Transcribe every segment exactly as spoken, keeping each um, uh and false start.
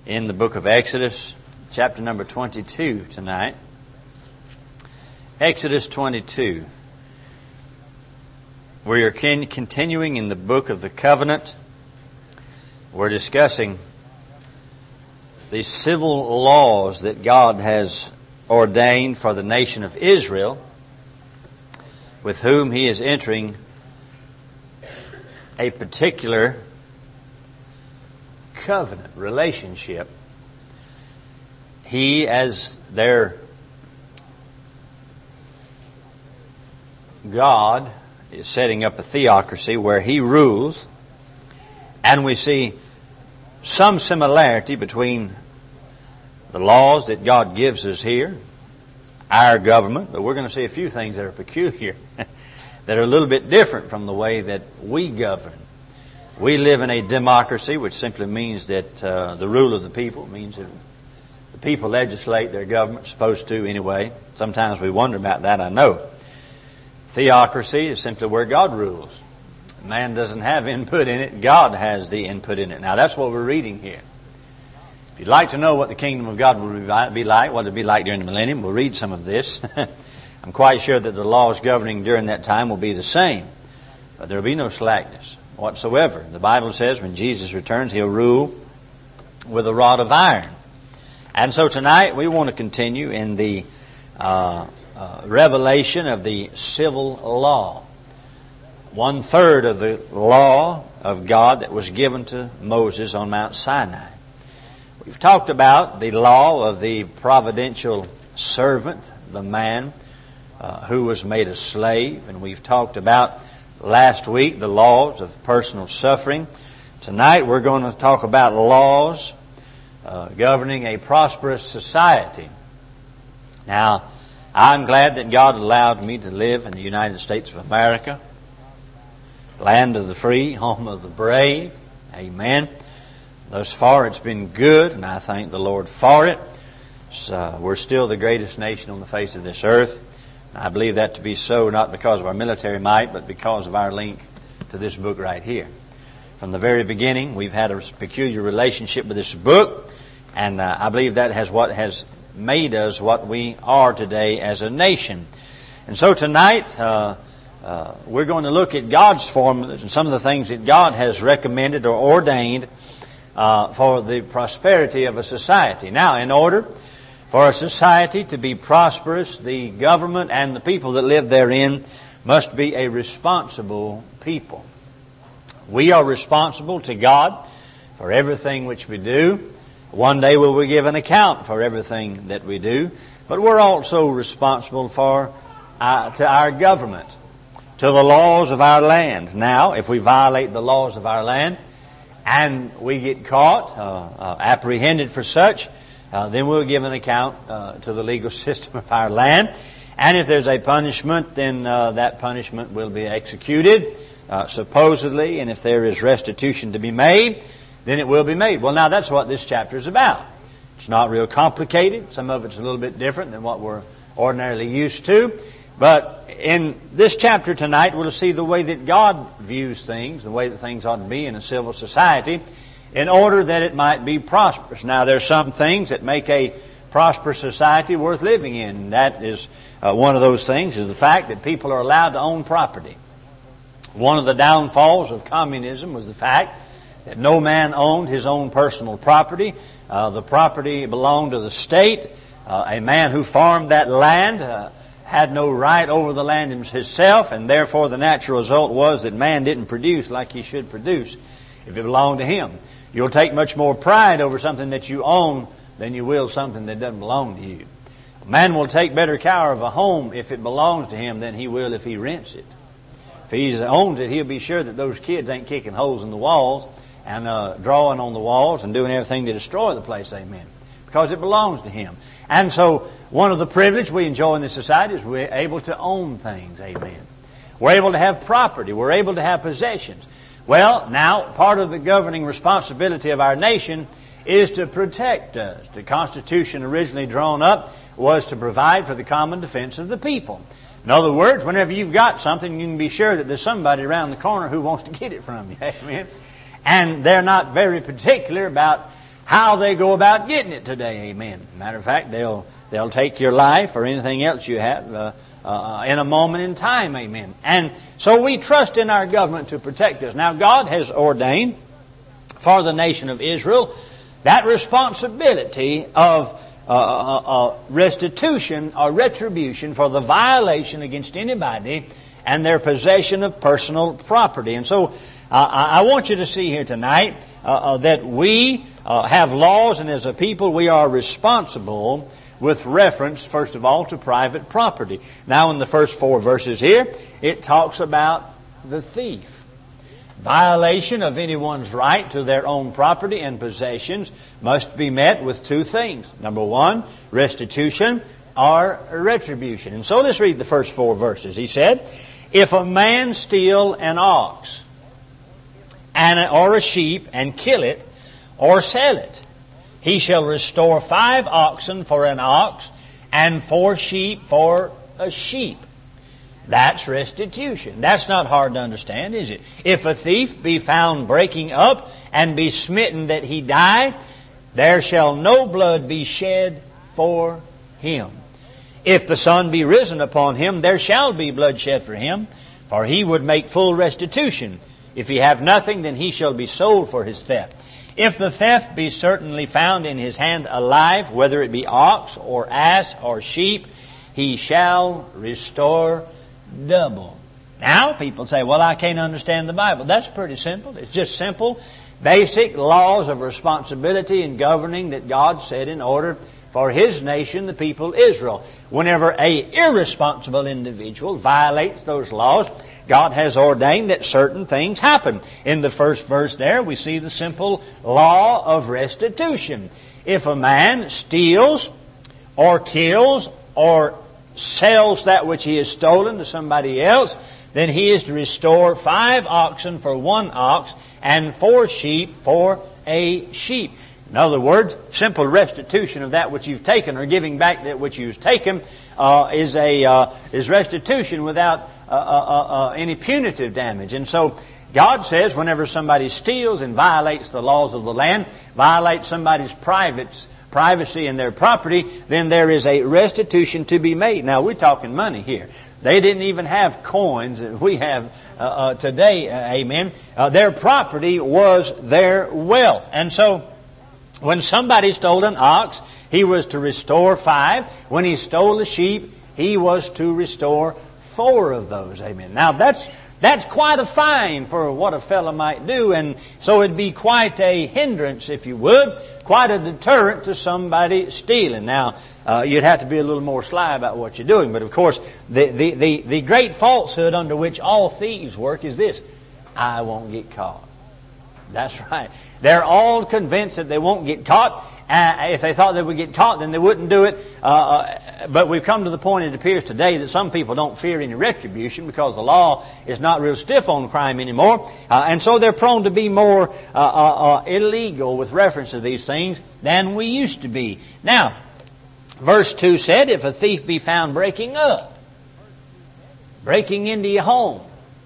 in the book of Exodus, chapter number twenty-two tonight. Exodus twenty-two. We are continuing in the book of the covenant. We're discussing the civil laws that God has ordained for the nation of Israel, with whom He is entering a particular covenant relationship. He, as their God, is setting up a theocracy where He rules, and we see some similarity between the laws that God gives us here, our government, but we're going to see a few things that are peculiar, that are a little bit different from the way that we govern. We live in a democracy, which simply means that uh, the rule of the people means that the people legislate their government, supposed to anyway. Sometimes we wonder about that, I know. Theocracy is simply where God rules. Man doesn't have input in it. God has the input in it. Now, that's what we're reading here. If you'd like to know what the kingdom of God will be like, what it will be like during the millennium, we'll read some of this. I'm quite sure that the laws governing during that time will be the same. But there will be no slackness whatsoever. The Bible says when Jesus returns, He'll rule with a rod of iron. And so tonight we want to continue in the uh, uh, revelation of the civil law. One third of the law of God that was given to Moses on Mount Sinai. We've talked about the law of the providential servant, the man uh, who was made a slave. And we've talked about last week the laws of personal suffering. Tonight we're going to talk about laws uh, governing a prosperous society. Now, I'm glad that God allowed me to live in the United States of America, land of the free, home of the brave. Amen. Thus far it's been good, and I thank the Lord for it. So we're still the greatest nation on the face of this earth. I believe that to be so, not because of our military might, but because of our link to this book right here. From the very beginning, we've had a peculiar relationship with this book, and uh, I believe that has what has made us what we are today as a nation. And so tonight, uh, uh, we're going to look at God's formulas and some of the things that God has recommended or ordained uh, for the prosperity of a society. Now, in order for a society to be prosperous, the government and the people that live therein must be a responsible people. We are responsible to God for everything which we do. One day we'll be given account for everything that we do. But we're also responsible for uh, to our government, to the laws of our land. Now, if we violate the laws of our land and we get caught, uh, uh, apprehended for such, Uh, then we'll give an account uh, to the legal system of our land. And if there's a punishment, then uh, that punishment will be executed, uh, supposedly. And if there is restitution to be made, then it will be made. Well, now that's what this chapter is about. It's not real complicated. Some of it's a little bit different than what we're ordinarily used to. But in this chapter tonight, we'll see the way that God views things, the way that things ought to be in a civil society, in order that it might be prosperous. Now, there's some things that make a prosperous society worth living in. And that is uh, one of those things is the fact that people are allowed to own property. One of the downfalls of communism was the fact that no man owned his own personal property. Uh, the property belonged to the state. Uh, a man who farmed that land uh, had no right over the land himself, and therefore the natural result was that man didn't produce like he should produce if it belonged to him. You'll take much more pride over something that you own than you will something that doesn't belong to you. A man will take better care of a home if it belongs to him than he will if he rents it. If he owns it, he'll be sure that those kids ain't kicking holes in the walls and uh, drawing on the walls and doing everything to destroy the place, amen, because it belongs to him. And so one of the privileges we enjoy in this society is we're able to own things, amen. We're able to have property. We're able to have possessions. Well, now, part of the governing responsibility of our nation is to protect us. The Constitution originally drawn up was to provide for the common defense of the people. In other words, whenever you've got something, you can be sure that there's somebody around the corner who wants to get it from you. Amen. And they're not very particular about how they go about getting it today. Amen. Matter of fact, they'll they'll take your life or anything else you have uh, uh, in a moment in time. Amen. And so we trust in our government to protect us. Now, God has ordained for the nation of Israel that responsibility of uh, uh, uh, restitution or retribution for the violation against anybody and their possession of personal property. And so uh, I want you to see here tonight uh, uh, that we uh, have laws, and as a people we are responsible with reference, first of all, to private property. Now in the first four verses here, it talks about the thief. Violation of anyone's right to their own property and possessions must be met with two things. Number one, restitution or retribution. And so let's read the first four verses. He said, if a man steal an ox and or a sheep and kill it or sell it, he shall restore five oxen for an ox and four sheep for a sheep. That's restitution. That's not hard to understand, is it? If a thief be found breaking up and be smitten that he die, there shall no blood be shed for him. If the sun be risen upon him, there shall be blood shed for him, for he would make full restitution. If he have nothing, then he shall be sold for his theft. If the theft be certainly found in his hand alive, whether it be ox or ass or sheep, he shall restore double. Now, people say, well, I can't understand the Bible. That's pretty simple. It's just simple, basic laws of responsibility and governing that God set in order for His nation, the people Israel. Whenever a irresponsible individual violates those laws, God has ordained that certain things happen. In the first verse there, we see the simple law of restitution. If a man steals or kills or sells that which he has stolen to somebody else, then he is to restore five oxen for one ox and four sheep for a sheep. In other words, simple restitution of that which you've taken, or giving back that which you've taken, uh, is a uh, is restitution without uh, uh, uh, any punitive damage. And so God says whenever somebody steals and violates the laws of the land, violates somebody's privates, privacy and their property, then there is a restitution to be made. Now, we're talking money here. They didn't even have coins that we have uh, uh, today, uh, amen. Uh, their property was their wealth. And so, when somebody stole an ox, he was to restore five. When he stole a sheep, he was to restore four of those, amen. Now, that's That's quite a fine for what a fellow might do, and so it'd be quite a hindrance, if you would, quite a deterrent to somebody stealing. Now, uh, you'd have to be a little more sly about what you're doing, but of course, the, the, the, the great falsehood under which all thieves work is this: I won't get caught. That's right. They're all convinced that they won't get caught. Uh, if they thought they would get caught, then they wouldn't do it. Uh, but we've come to the point, it appears today, that some people don't fear any retribution because the law is not real stiff on crime anymore. Uh, and so they're prone to be more uh, uh, uh, illegal with reference to these things than we used to be. Now, verse two said, if a thief be found breaking up, breaking into your home,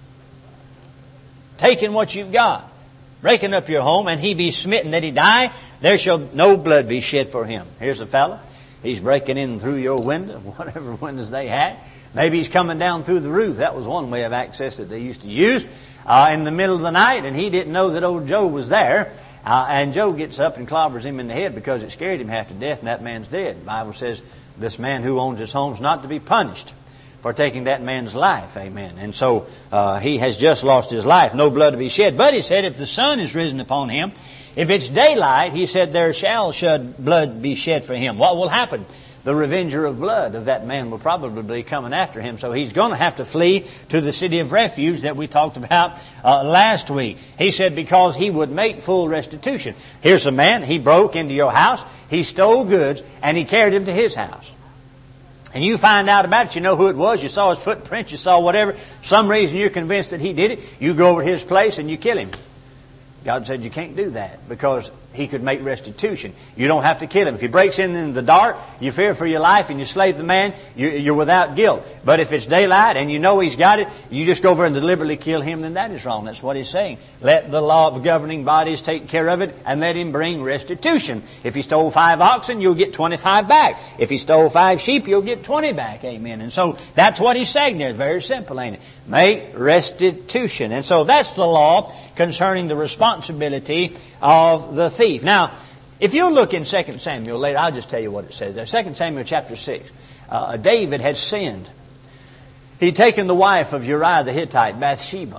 taking what you've got, breaking up your home, and he be smitten that he die, there shall no blood be shed for him. Here's a fellow. He's breaking in through your window, whatever windows they had. Maybe he's coming down through the roof. That was one way of access that they used to use uh, in the middle of the night, and he didn't know that old Joe was there. Uh, and Joe gets up and clobbers him in the head because it scared him half to death, and that man's dead. The Bible says this man who owns his home is not to be punished for taking that man's life. Amen. And so uh, he has just lost his life. No blood to be shed. But he said, if the sun is risen upon him, if it's daylight, he said, there shall shed blood be shed for him. What will happen? The revenger of blood of that man will probably be coming after him. So he's going to have to flee to the city of refuge that we talked about uh, last week. He said because he would make full restitution. Here's a man, he broke into your house, he stole goods, and he carried them to his house. And you find out about it, you know who it was, you saw his footprints, you saw whatever, for some reason you're convinced that he did it, you go over to his place and you kill him. God said you can't do that because he could make restitution. You don't have to kill him. If he breaks in in the dark, you fear for your life and you slay the man, you're without guilt. But if it's daylight and you know he's got it, you just go over and deliberately kill him, then that is wrong. That's what he's saying. Let the law of governing bodies take care of it and let him bring restitution. If he stole five oxen, you'll get twenty-five back. If he stole five sheep, you'll get twenty back. Amen. And so that's what he's saying there. It's very simple, ain't it? Make restitution. And so that's the law concerning the responsibility of the thief. Now, if you look in Second Samuel later, I'll just tell you what it says there. Second Samuel chapter six. Uh, David had sinned. He'd taken the wife of Uriah the Hittite, Bathsheba.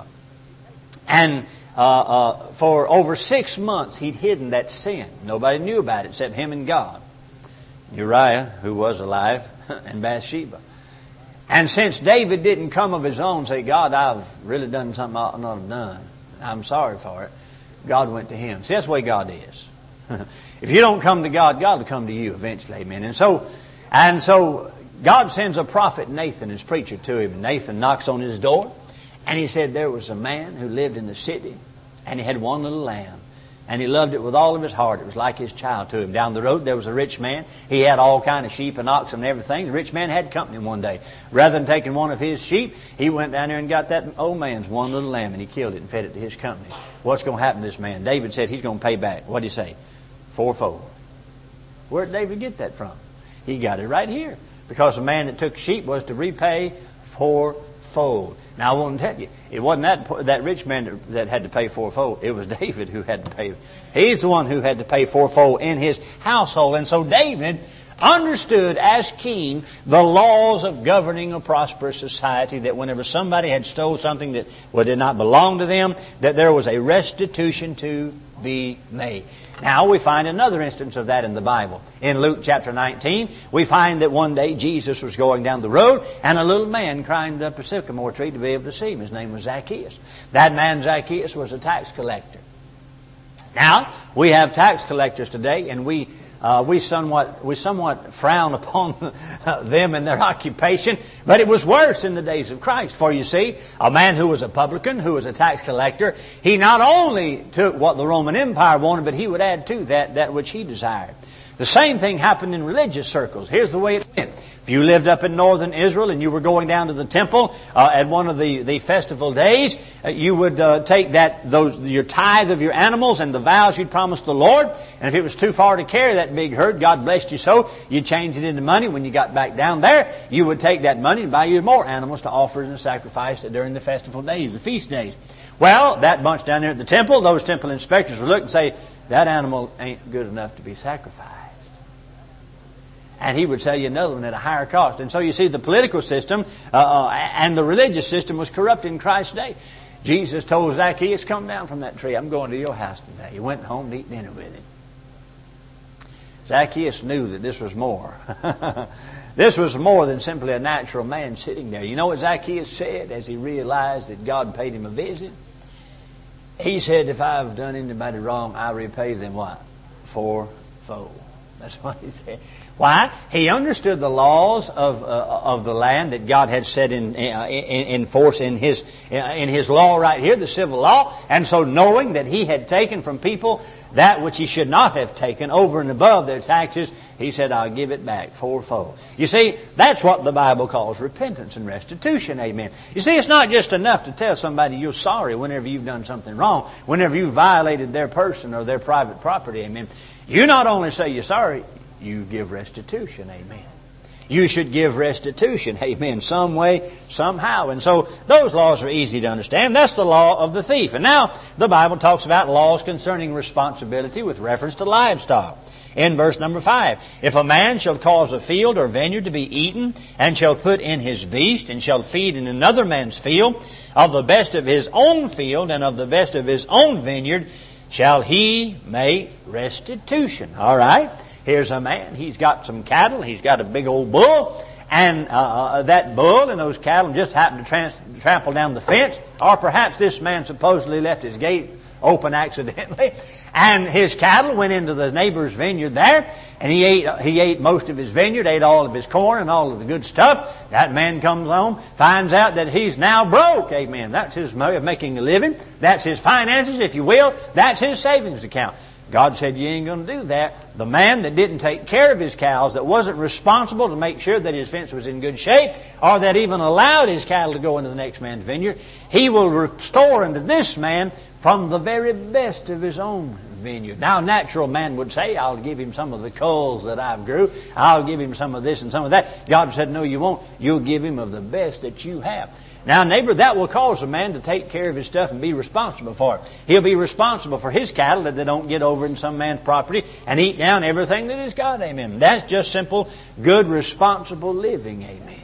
And uh, uh, for over six months he'd hidden that sin. Nobody knew about it except him and God. Uriah, who was alive, and Bathsheba. And since David didn't come of his own and say, God, I've really done something I ought not have done, I'm sorry for it, God went to him. See, that's the way God is. If you don't come to God, God will come to you eventually. Amen. And so, and so God sends a prophet, Nathan, his preacher, to him. And Nathan knocks on his door. And he said there was a man who lived in the city. And he had one little lamb. And he loved it with all of his heart. It was like his child to him. Down the road there was a rich man. He had all kind of sheep and oxen and everything. The rich man had company one day. Rather than taking one of his sheep, he went down there and got that old man's one little lamb and he killed it and fed it to his company. What's going to happen to this man? David said he's going to pay back. What did he say? Fourfold. Where did David get that from? He got it right here. Because the man that took sheep was to repay fourfold. Now, I want to tell you, it wasn't that that rich man that, that had to pay fourfold. It was David who had to pay. He's the one who had to pay fourfold in his household. And so David understood as king the laws of governing a prosperous society, that whenever somebody had stole something that well, did not belong to them, that there was a restitution to be made. Now we find another instance of that in the Bible. In Luke chapter nineteen, we find that one day Jesus was going down the road and a little man climbed up a sycamore tree to be able to see him. His name was Zacchaeus. That man Zacchaeus was a tax collector. Now, we have tax collectors today, and we Uh, we somewhat we somewhat frown upon them and their occupation, but it was worse in the days of Christ. For you see, a man who was a publican, who was a tax collector, he not only took what the Roman Empire wanted, but he would add to that that which he desired. The same thing happened in religious circles. Here's the way it went. If you lived up in northern Israel and you were going down to the temple uh, at one of the, the festival days, uh, you would uh, take that those your tithe of your animals and the vows you'd promised the Lord. And if it was too far to carry that big herd, God blessed you so, you'd change it into money. When you got back down there, you would take that money and buy you more animals to offer and sacrifice during the festival days, the feast days. Well, that bunch down there at the temple, those temple inspectors would look and say, that animal ain't good enough to be sacrificed. And he would sell you another one at a higher cost. And so you see the political system uh, uh, and the religious system was corrupted in Christ's day. Jesus told Zacchaeus, come down from that tree. I'm going to your house today. He went home to eat dinner with him. Zacchaeus knew that this was more. This was more than simply a natural man sitting there. You know what Zacchaeus said as he realized that God paid him a visit? He said, if I've done anybody wrong, I repay them what? Fourfold. That's what he said. Why? He understood the laws of uh, of the land that God had set in, uh, in in force in His uh, in His law right here, the civil law. And so, knowing that he had taken from people that which he should not have taken over and above their taxes, he said, "I'll give it back fourfold." You see, that's what the Bible calls repentance and restitution. Amen. You see, it's not just enough to tell somebody you're sorry whenever you've done something wrong, whenever you violated their person or their private property. Amen. You not only say you're sorry, you give restitution. Amen. You should give restitution. Amen. Some way, somehow. And so those laws are easy to understand. That's the law of the thief. And now the Bible talks about laws concerning responsibility with reference to livestock. In verse number five, if a man shall cause a field or vineyard to be eaten, and shall put in his beast, and shall feed in another man's field, of the best of his own field, and of the best of his own vineyard, shall he make restitution. All right. Here's a man. He's got some cattle. He's got a big old bull. And uh, that bull and those cattle just happened to trans- trample down the fence. Or perhaps this man supposedly left his gate open accidentally. And his cattle went into the neighbor's vineyard there. And he ate he ate most of his vineyard, ate all of his corn and all of the good stuff. That man comes home, finds out that he's now broke. Amen. That's his way of making a living. That's his finances, if you will. That's his savings account. God said, you ain't going to do that. The man that didn't take care of his cows, that wasn't responsible to make sure that his fence was in good shape, or that even allowed his cattle to go into the next man's vineyard, he will restore unto this man from the very best of his own vineyard. Now, a natural man would say, I'll give him some of the coals that I've grew. I'll give him some of this and some of that. God said, no, you won't. You'll give him of the best that you have. Now, neighbor, that will cause a man to take care of his stuff and be responsible for it. He'll be responsible for his cattle that they don't get over in some man's property and eat down everything that is got. Amen. That's just simple, good, responsible living. Amen.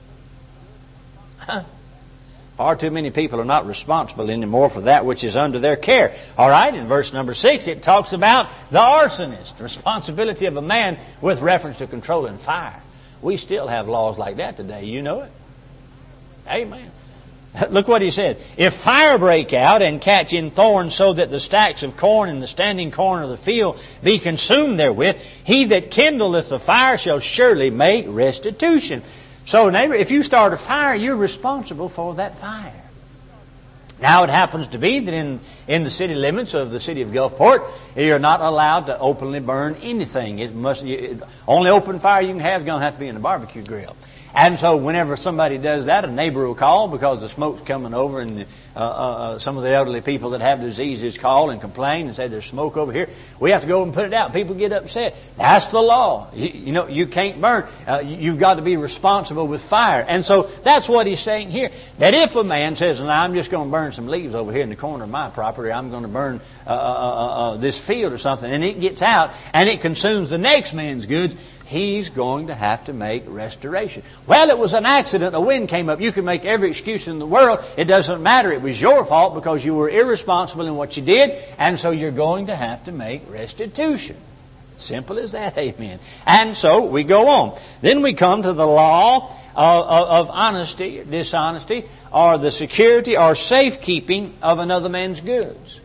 Huh? Far too many people are not responsible anymore for that which is under their care. All right, in verse number six, it talks about the arsonist, the responsibility of a man with reference to controlling fire. We still have laws like that today. You know it. Amen. Look what he said. If fire break out and catch in thorns so that the stacks of corn and the standing corn of the field be consumed therewith, he that kindleth the fire shall surely make restitution. So, neighbor, if you start a fire, you're responsible for that fire. Now, it happens to be that in, in the city limits of the city of Gulfport, you're not allowed to openly burn anything. It must, it, only open fire you can have is going to have to be in a barbecue grill. And so whenever somebody does that, a neighbor will call because the smoke's coming over, and uh, uh, some of the elderly people that have diseases call and complain and say there's smoke over here. We have to go and put it out. People get upset. That's the law. You, you know, you can't burn. Uh, you've got to be responsible with fire. And so that's what he's saying here. That if a man says, well, I'm just going to burn some leaves over here in the corner of my property, I'm going to burn uh, uh, uh, uh, this field or something, and it gets out and it consumes the next man's goods, he's going to have to make restoration. Well, it was an accident. A wind came up. You can make every excuse in the world. It doesn't matter. It was your fault because you were irresponsible in what you did. And so you're going to have to make restitution. Simple as that. Amen. And so we go on. Then we come to the law of, of, of honesty, dishonesty, or the security or safekeeping of another man's goods.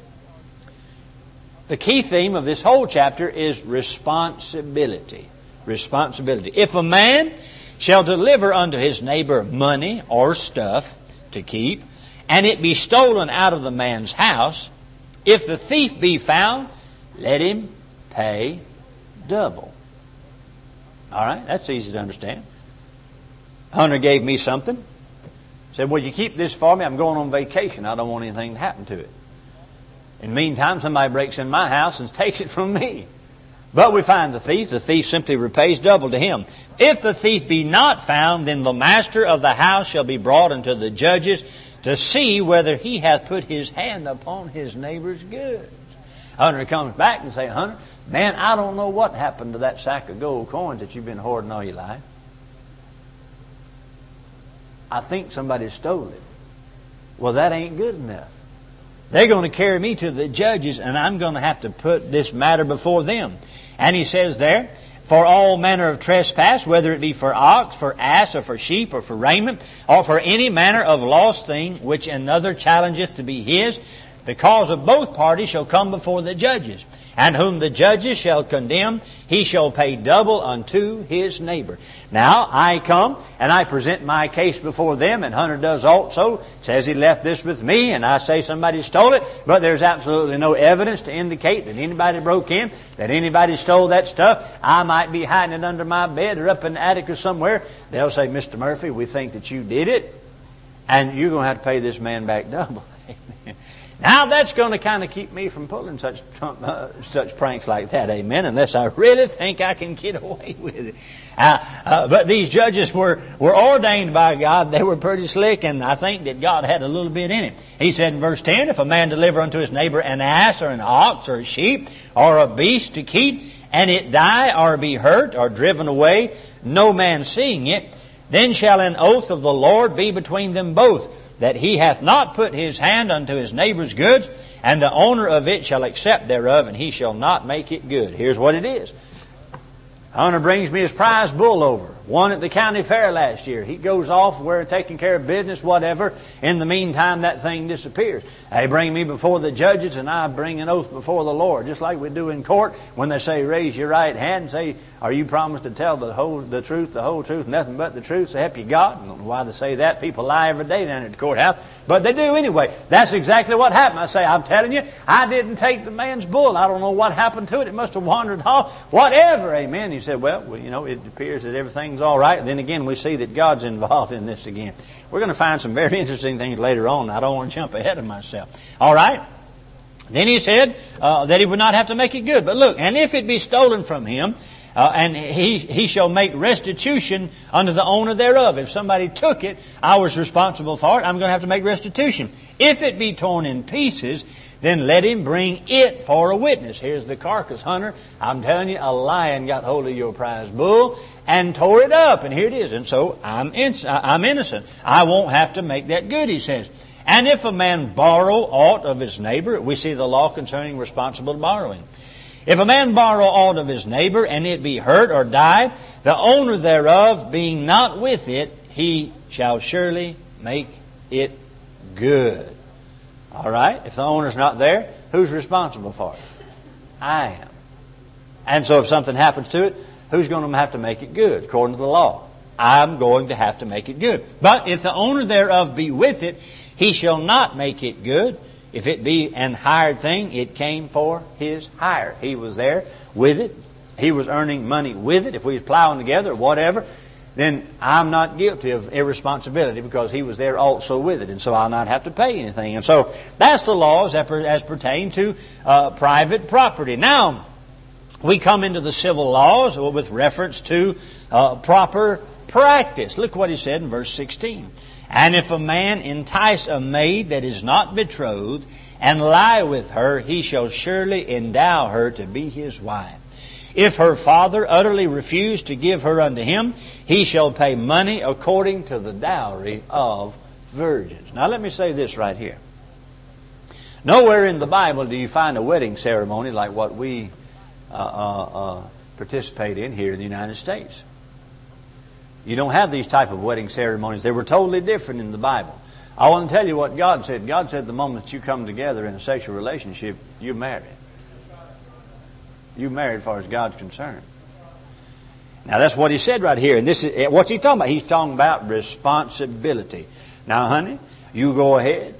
The key theme of this whole chapter is responsibility. Responsibility. If a man shall deliver unto his neighbor money or stuff to keep, and it be stolen out of the man's house, if the thief be found, let him pay double. All right, that's easy to understand. Hunter gave me something. Said, well, you keep this for me. I'm going on vacation. I don't want anything to happen to it. In the meantime, somebody breaks in my house and takes it from me. But we find the thief. The thief simply repays double to him. If the thief be not found, then the master of the house shall be brought unto the judges to see whether he hath put his hand upon his neighbor's goods. Hunter comes back and says, Hunter, man, I don't know what happened to that sack of gold coins that you've been hoarding all your life. I think somebody stole it. Well, that ain't good enough. They're going to carry me to the judges, and I'm going to have to put this matter before them. And he says there, for all manner of trespass, whether it be for ox, for ass, or for sheep, or for raiment, or for any manner of lost thing which another challengeth to be his, the cause of both parties shall come before the judges. And whom the judges shall condemn, he shall pay double unto his neighbor. Now, I come and I present my case before them, and Hunter does also. Says he left this with me, and I say somebody stole it, but there's absolutely no evidence to indicate that anybody broke in, that anybody stole that stuff. I might be hiding it under my bed or up in the attic or somewhere. They'll say, Mister Murphy, we think that you did it, and you're going to have to pay this man back double. Amen. Now that's going to kind of keep me from pulling such uh, such pranks like that, amen, unless I really think I can get away with it. Uh, uh, but these judges were, were ordained by God. They were pretty slick, and I think that God had a little bit in it. He said in verse ten, if a man deliver unto his neighbor an ass or an ox or a sheep or a beast to keep, and it die or be hurt or driven away, no man seeing it, then shall an oath of the Lord be between them both, that he hath not put his hand unto his neighbor's goods, and the owner of it shall accept thereof, and he shall not make it good. Here's what it is. Hunter brings me his prize bull over. Won at the county fair last year. He goes off, we're taking care of business, whatever. In the meantime, that thing disappears. They bring me before the judges, and I bring an oath before the Lord, just like we do in court when they say, raise your right hand and say, are you promised to tell the whole, the truth, the whole truth, nothing but the truth, so help you God? I don't know why they say that. People lie every day down at the courthouse. But they do anyway. That's exactly what happened. I say, I'm telling you, I didn't take the man's bull. I don't know what happened to it. It must have wandered off. Whatever, amen. He said, well, well, you know, it appears that everything's all right. And then again, we see that God's involved in this again. We're going to find some very interesting things later on. I don't want to jump ahead of myself. All right. Then he said uh, that he would not have to make it good. But look, and if it be stolen from him, Uh, and he, he shall make restitution unto the owner thereof. If somebody took it, I was responsible for it, I'm going to have to make restitution. If it be torn in pieces, then let him bring it for a witness. Here's the carcass hunter. I'm telling you, a lion got hold of your prize bull and tore it up. And here it is. And so I'm, in, I'm innocent. I won't have to make that good, he says. And if a man borrow aught of his neighbor, we see the law concerning responsible borrowing. If a man borrow aught of his neighbor, and it be hurt or die, the owner thereof being not with it, he shall surely make it good. All right? If the owner's not there, who's responsible for it? I am. And so if something happens to it, who's going to have to make it good? According to the law, I'm going to have to make it good. But if the owner thereof be with it, he shall not make it good. If it be an hired thing, it came for his hire. He was there with it. He was earning money with it. If we was plowing together or whatever, then I'm not guilty of irresponsibility because he was there also with it. And so I'll not have to pay anything. And so that's the laws as pertain to uh, private property. Now, we come into the civil laws with reference to uh, proper practice. Look what he said in verse sixteen. And if a man entice a maid that is not betrothed, and lie with her, he shall surely endow her to be his wife. If her father utterly refuse to give her unto him, he shall pay money according to the dowry of virgins. Now let me say this right here. Nowhere in the Bible do you find a wedding ceremony like what we uh, uh, uh, participate in here in the United States. You don't have these type of wedding ceremonies. They were totally different in the Bible. I want to tell you what God said. God said the moment that you come together in a sexual relationship, you're married. You're married as far as God's concerned. Now that's what he said right here. And this is what's he talking about? He's talking about responsibility. Now, honey, you go ahead.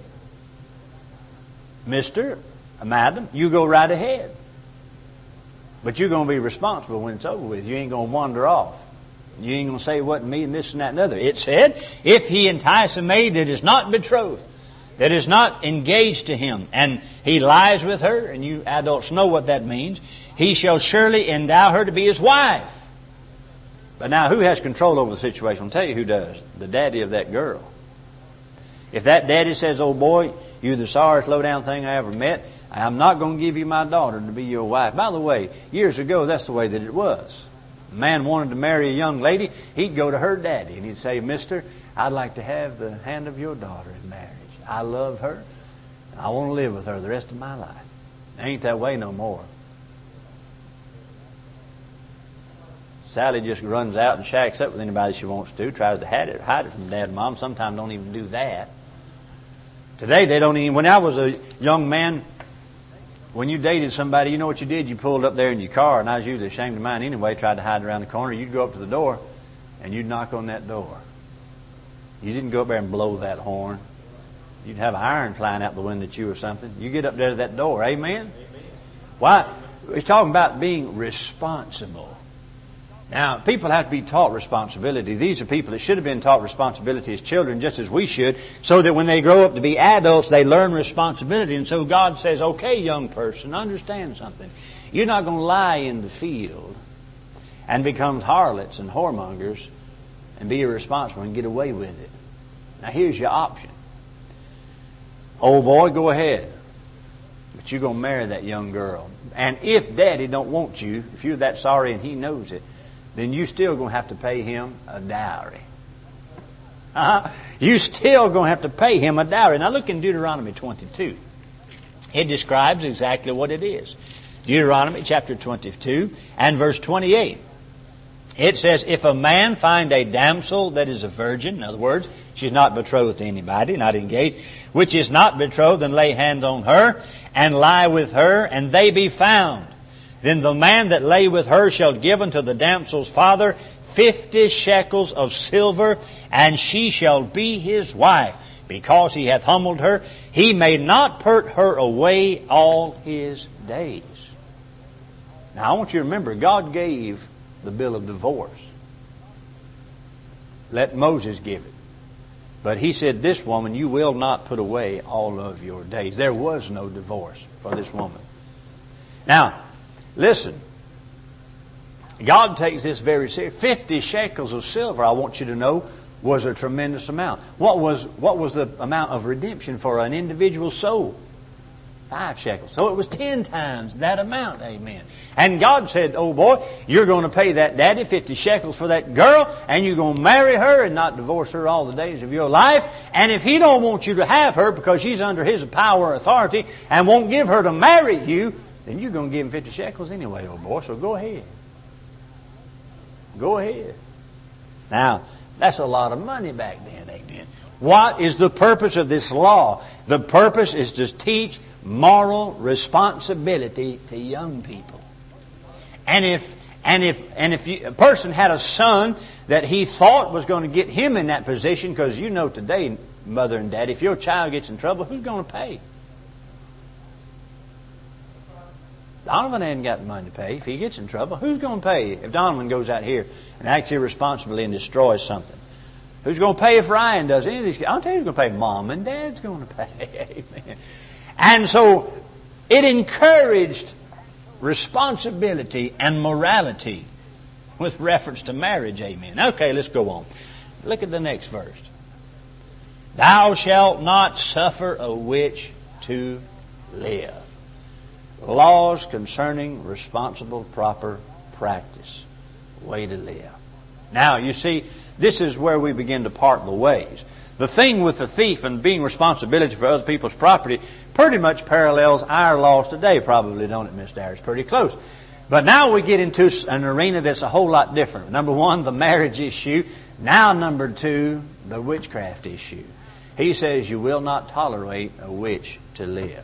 Mister, madam, you go right ahead. But you're going to be responsible when it's over with. You ain't going to wander off. You ain't going to say it wasn't me and this and that and other. It said, if he entice a maid that is not betrothed, that is not engaged to him, and he lies with her, and you adults know what that means, he shall surely endow her to be his wife. But now who has control over the situation? I'll tell you who does. The daddy of that girl. If that daddy says, oh boy, you're the sorriest low-down thing I ever met, I'm not going to give you my daughter to be your wife. By the way, years ago, that's the way that it was. A man wanted to marry a young lady, he'd go to her daddy and he'd say, Mister, I'd like to have the hand of your daughter in marriage. I love her. And I want to live with her the rest of my life. It ain't that way no more. Sally just runs out and shacks up with anybody she wants to, tries to hide it, hide it from dad and mom. Sometimes don't even do that. Today they don't even, when I was a young man, when you dated somebody, you know what you did? You pulled up there in your car, and I was usually ashamed of mine anyway, tried to hide around the corner. You'd go up to the door, and you'd knock on that door. You didn't go up there and blow that horn. You'd have iron flying out the window at you or something. You get up there to that door. Amen? Amen. Why? He's talking about being responsible. Now, people have to be taught responsibility. These are people that should have been taught responsibility as children, just as we should, so that when they grow up to be adults, they learn responsibility. And so God says, okay, young person, understand something. You're not going to lie in the field and become harlots and whoremongers and be irresponsible and get away with it. Now, here's your option. Old boy, go ahead. But you're going to marry that young girl. And if daddy don't want you, if you're that sorry and he knows it, then you still going to have to pay him a dowry. Uh-huh. You still going to have to pay him a dowry. Now look in Deuteronomy twenty-two. It describes exactly what it is. Deuteronomy chapter twenty-two and verse twenty-eight. It says, if a man find a damsel that is a virgin, in other words, she's not betrothed to anybody, not engaged, which is not betrothed, and lay hands on her, and lie with her, and they be found, then the man that lay with her shall give unto the damsel's father fifty shekels of silver, and she shall be his wife. because he hath humbled her, he may not put her away all his days. Now I want you to remember, God gave the bill of divorce. Let Moses give it. But he said, this woman you will not put away all of your days. There was no divorce for this woman. Now, listen. God takes this very serious. Fifty shekels of silver, I want you to know, was a tremendous amount. What was what was the amount of redemption for an individual soul? Five shekels. So it was ten times that amount, amen. And God said, oh boy, you're going to pay that daddy fifty shekels for that girl, and you're going to marry her and not divorce her all the days of your life. And if he don't want you to have her because she's under his power or authority and won't give her to marry you, then you're going to give him fifty shekels anyway, old boy. So go ahead. Go ahead. Now, that's a lot of money back then, amen. What is the purpose of this law? The purpose is to teach moral responsibility to young people. And if and if and if you, a person had a son that he thought was going to get him in that position, because you know today, mother and dad, if your child gets in trouble, who's going to pay? Donovan ain't got money to pay. If he gets in trouble, who's going to pay? If Donovan goes out here and acts irresponsibly and destroys something, who's going to pay if Ryan does any of these? I'll tell you who's going to pay. Mom and Dad's going to pay. Amen. And so it encouraged responsibility and morality with reference to marriage. Amen. Okay, let's go on. Look at the next verse. Thou shalt not suffer a witch to live. Laws concerning responsible, proper practice. Way to live. Now, you see, this is where we begin to part the ways. The thing with the thief and being responsibility for other people's property pretty much parallels our laws today, probably, don't it, Miss Darius? Pretty close. But now we get into an arena that's a whole lot different. Number one, the marriage issue. Now, number two, the witchcraft issue. He says you will not tolerate a witch to live.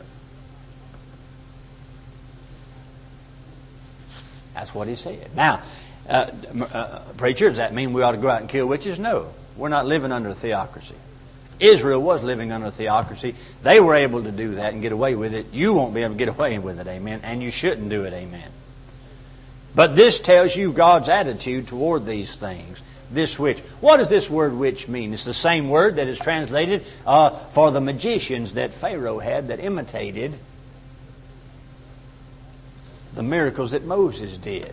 That's what he said. Now, uh, uh, preacher, does that mean we ought to go out and kill witches? No. We're not living under a theocracy. Israel was living under a theocracy. They were able to do that and get away with it. You won't be able to get away with it, amen. And you shouldn't do it, amen. But this tells you God's attitude toward these things. This witch. What does this word witch mean? It's the same word that is translated uh, for the magicians that Pharaoh had that imitated the miracles that Moses did.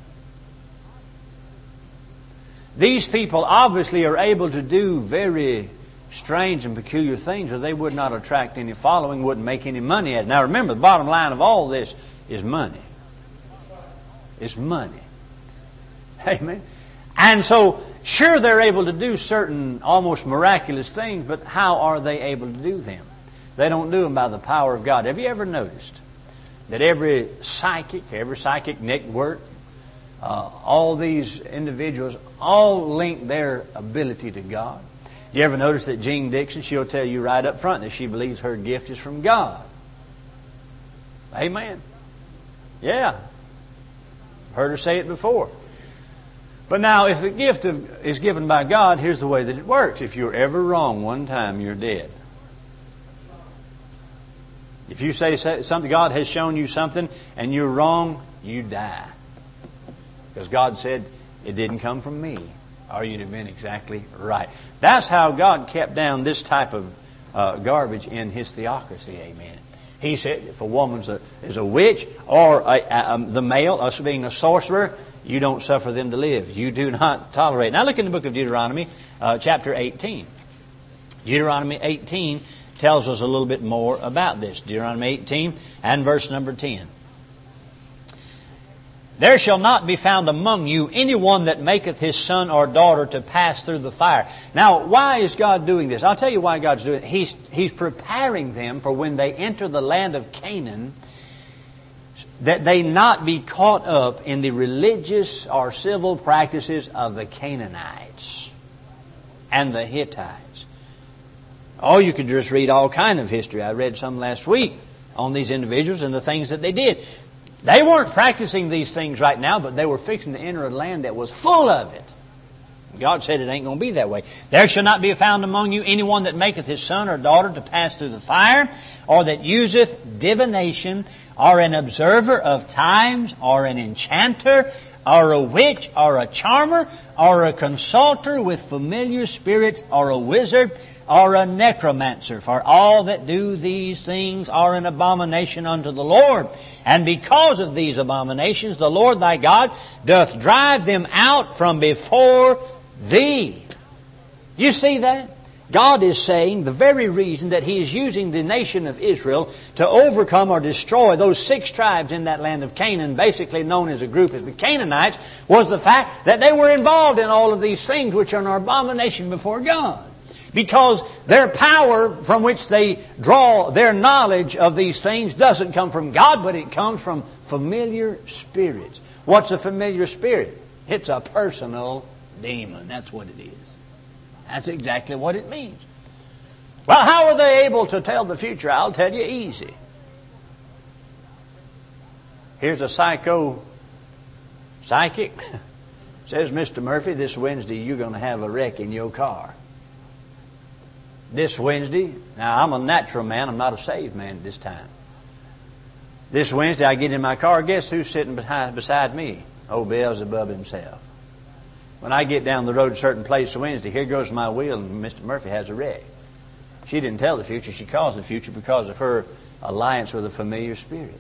These people obviously are able to do very strange and peculiar things, or they would not attract any following, wouldn't make any money at it. Now remember, the bottom line of all this is money. It's money. Amen. And so, sure, they're able to do certain almost miraculous things, but how are they able to do them? They don't do them by the power of God. Have you ever noticed that every psychic, every psychic network, uh, all these individuals, all link their ability to God? You ever notice that Jean Dixon, she'll tell you right up front that she believes her gift is from God. Amen. Yeah. Heard her say it before. But now, if the gift of, is given by God, here's the way that it works. If you're ever wrong one time, you're dead. If you say something, God has shown you something, and you're wrong, you die. Because God said, it didn't come from me, or you'd have been exactly right. That's how God kept down this type of uh, garbage in His theocracy, amen. He said, if a woman is a witch, or a, a, a, the male, us being a sorcerer, you don't suffer them to live. You do not tolerate. Now look in the book of Deuteronomy, uh, chapter eighteen. Deuteronomy eighteen tells us a little bit more about this. Deuteronomy eighteen and verse number ten. There shall not be found among you anyone that maketh his son or daughter to pass through the fire. Now, why is God doing this? I'll tell you why God's doing it. He's, he's preparing them for when they enter the land of Canaan, that they not be caught up in the religious or civil practices of the Canaanites and the Hittites. Oh, you could just read all kind of history. I read some last week on these individuals and the things that they did. They weren't practicing these things right now, but they were fixing to enter a land that was full of it. God said it ain't going to be that way. There shall not be found among you anyone that maketh his son or daughter to pass through the fire, or that useth divination, or an observer of times, or an enchanter, or a witch, or a charmer, or a consulter with familiar spirits, or a wizard, or a necromancer. For all that do these things are an abomination unto the Lord. And because of these abominations, the Lord thy God doth drive them out from before thee. You see that? God is saying the very reason that He is using the nation of Israel to overcome or destroy those six tribes in that land of Canaan, basically known as a group as the Canaanites, was the fact that they were involved in all of these things which are an abomination before God. Because their power from which they draw their knowledge of these things doesn't come from God, but it comes from familiar spirits. What's a familiar spirit? It's a personal demon. That's what it is. That's exactly what it means. Well, how are they able to tell the future? I'll tell you easy. Here's a psycho psychic. Says, Mister Murphy, this Wednesday you're going to have a wreck in your car. This Wednesday, now I'm a natural man, I'm not a saved man at this time. This Wednesday I get in my car, guess who's sitting behind, beside me? Old Beelzebub himself. When I get down the road a certain place Wednesday, here goes my wheel and Mister Murphy has a wreck. She didn't tell the future, she caused the future because of her alliance with a familiar spirit.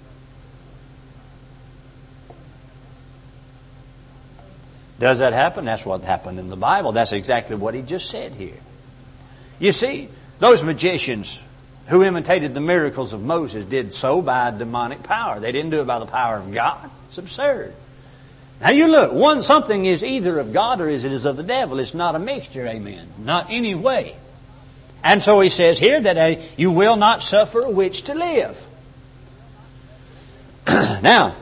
Does that happen? That's what happened in the Bible. That's exactly what He just said here. You see, those magicians who imitated the miracles of Moses did so by demonic power. They didn't do it by the power of God. It's absurd. Now you look, one something is either of God or is it is of the devil. It's not a mixture, amen. Not any way. And so He says here that uh, you will not suffer a witch to live. Now,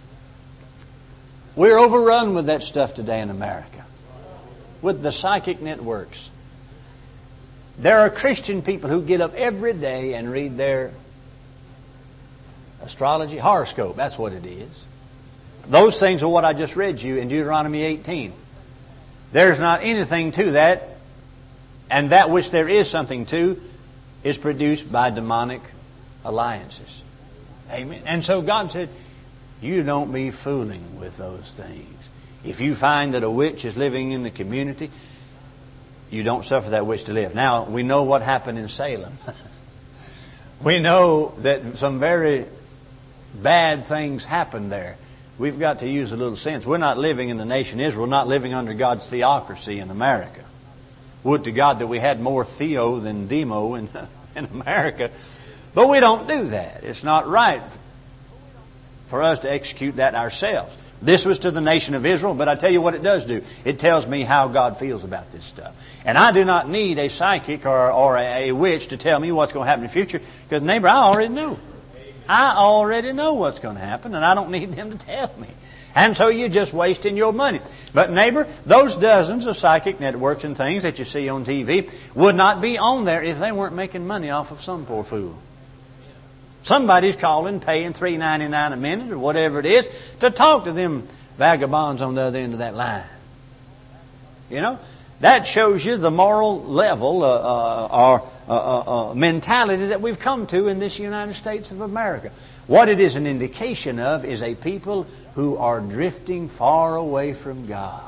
we're overrun with that stuff today in America. With the psychic networks. There are Christian people who get up every day and read their astrology, horoscope. That's what it is. Those things are what I just read you in Deuteronomy eighteen. There's not anything to that, and that which there is something to is produced by demonic alliances. Amen. And so God said, you don't be fooling with those things. If you find that a witch is living in the community, you don't suffer that witch to live. Now, we know what happened in Salem. We know that some very bad things happened there. We've got to use a little sense. We're not living in the nation Israel. We're not living under God's theocracy in America. Would to God that we had more theo than demo in, in America. But we don't do that. It's not right for us to execute that ourselves. This was to the nation of Israel, but I tell you what it does do. It tells me how God feels about this stuff. And I do not need a psychic or, or a, a witch to tell me what's going to happen in the future, because, neighbor, I already know. I already know what's going to happen, and I don't need them to tell me. And so you're just wasting your money. But, neighbor, those dozens of psychic networks and things that you see on T V would not be on there if they weren't making money off of some poor fool. Somebody's calling, paying three ninety-nine a minute or whatever it is to talk to them vagabonds on the other end of that line. You know, that shows you the moral level uh, uh, or uh, uh, uh, mentality that we've come to in this United States of America. What it is an indication of is a people who are drifting far away from God.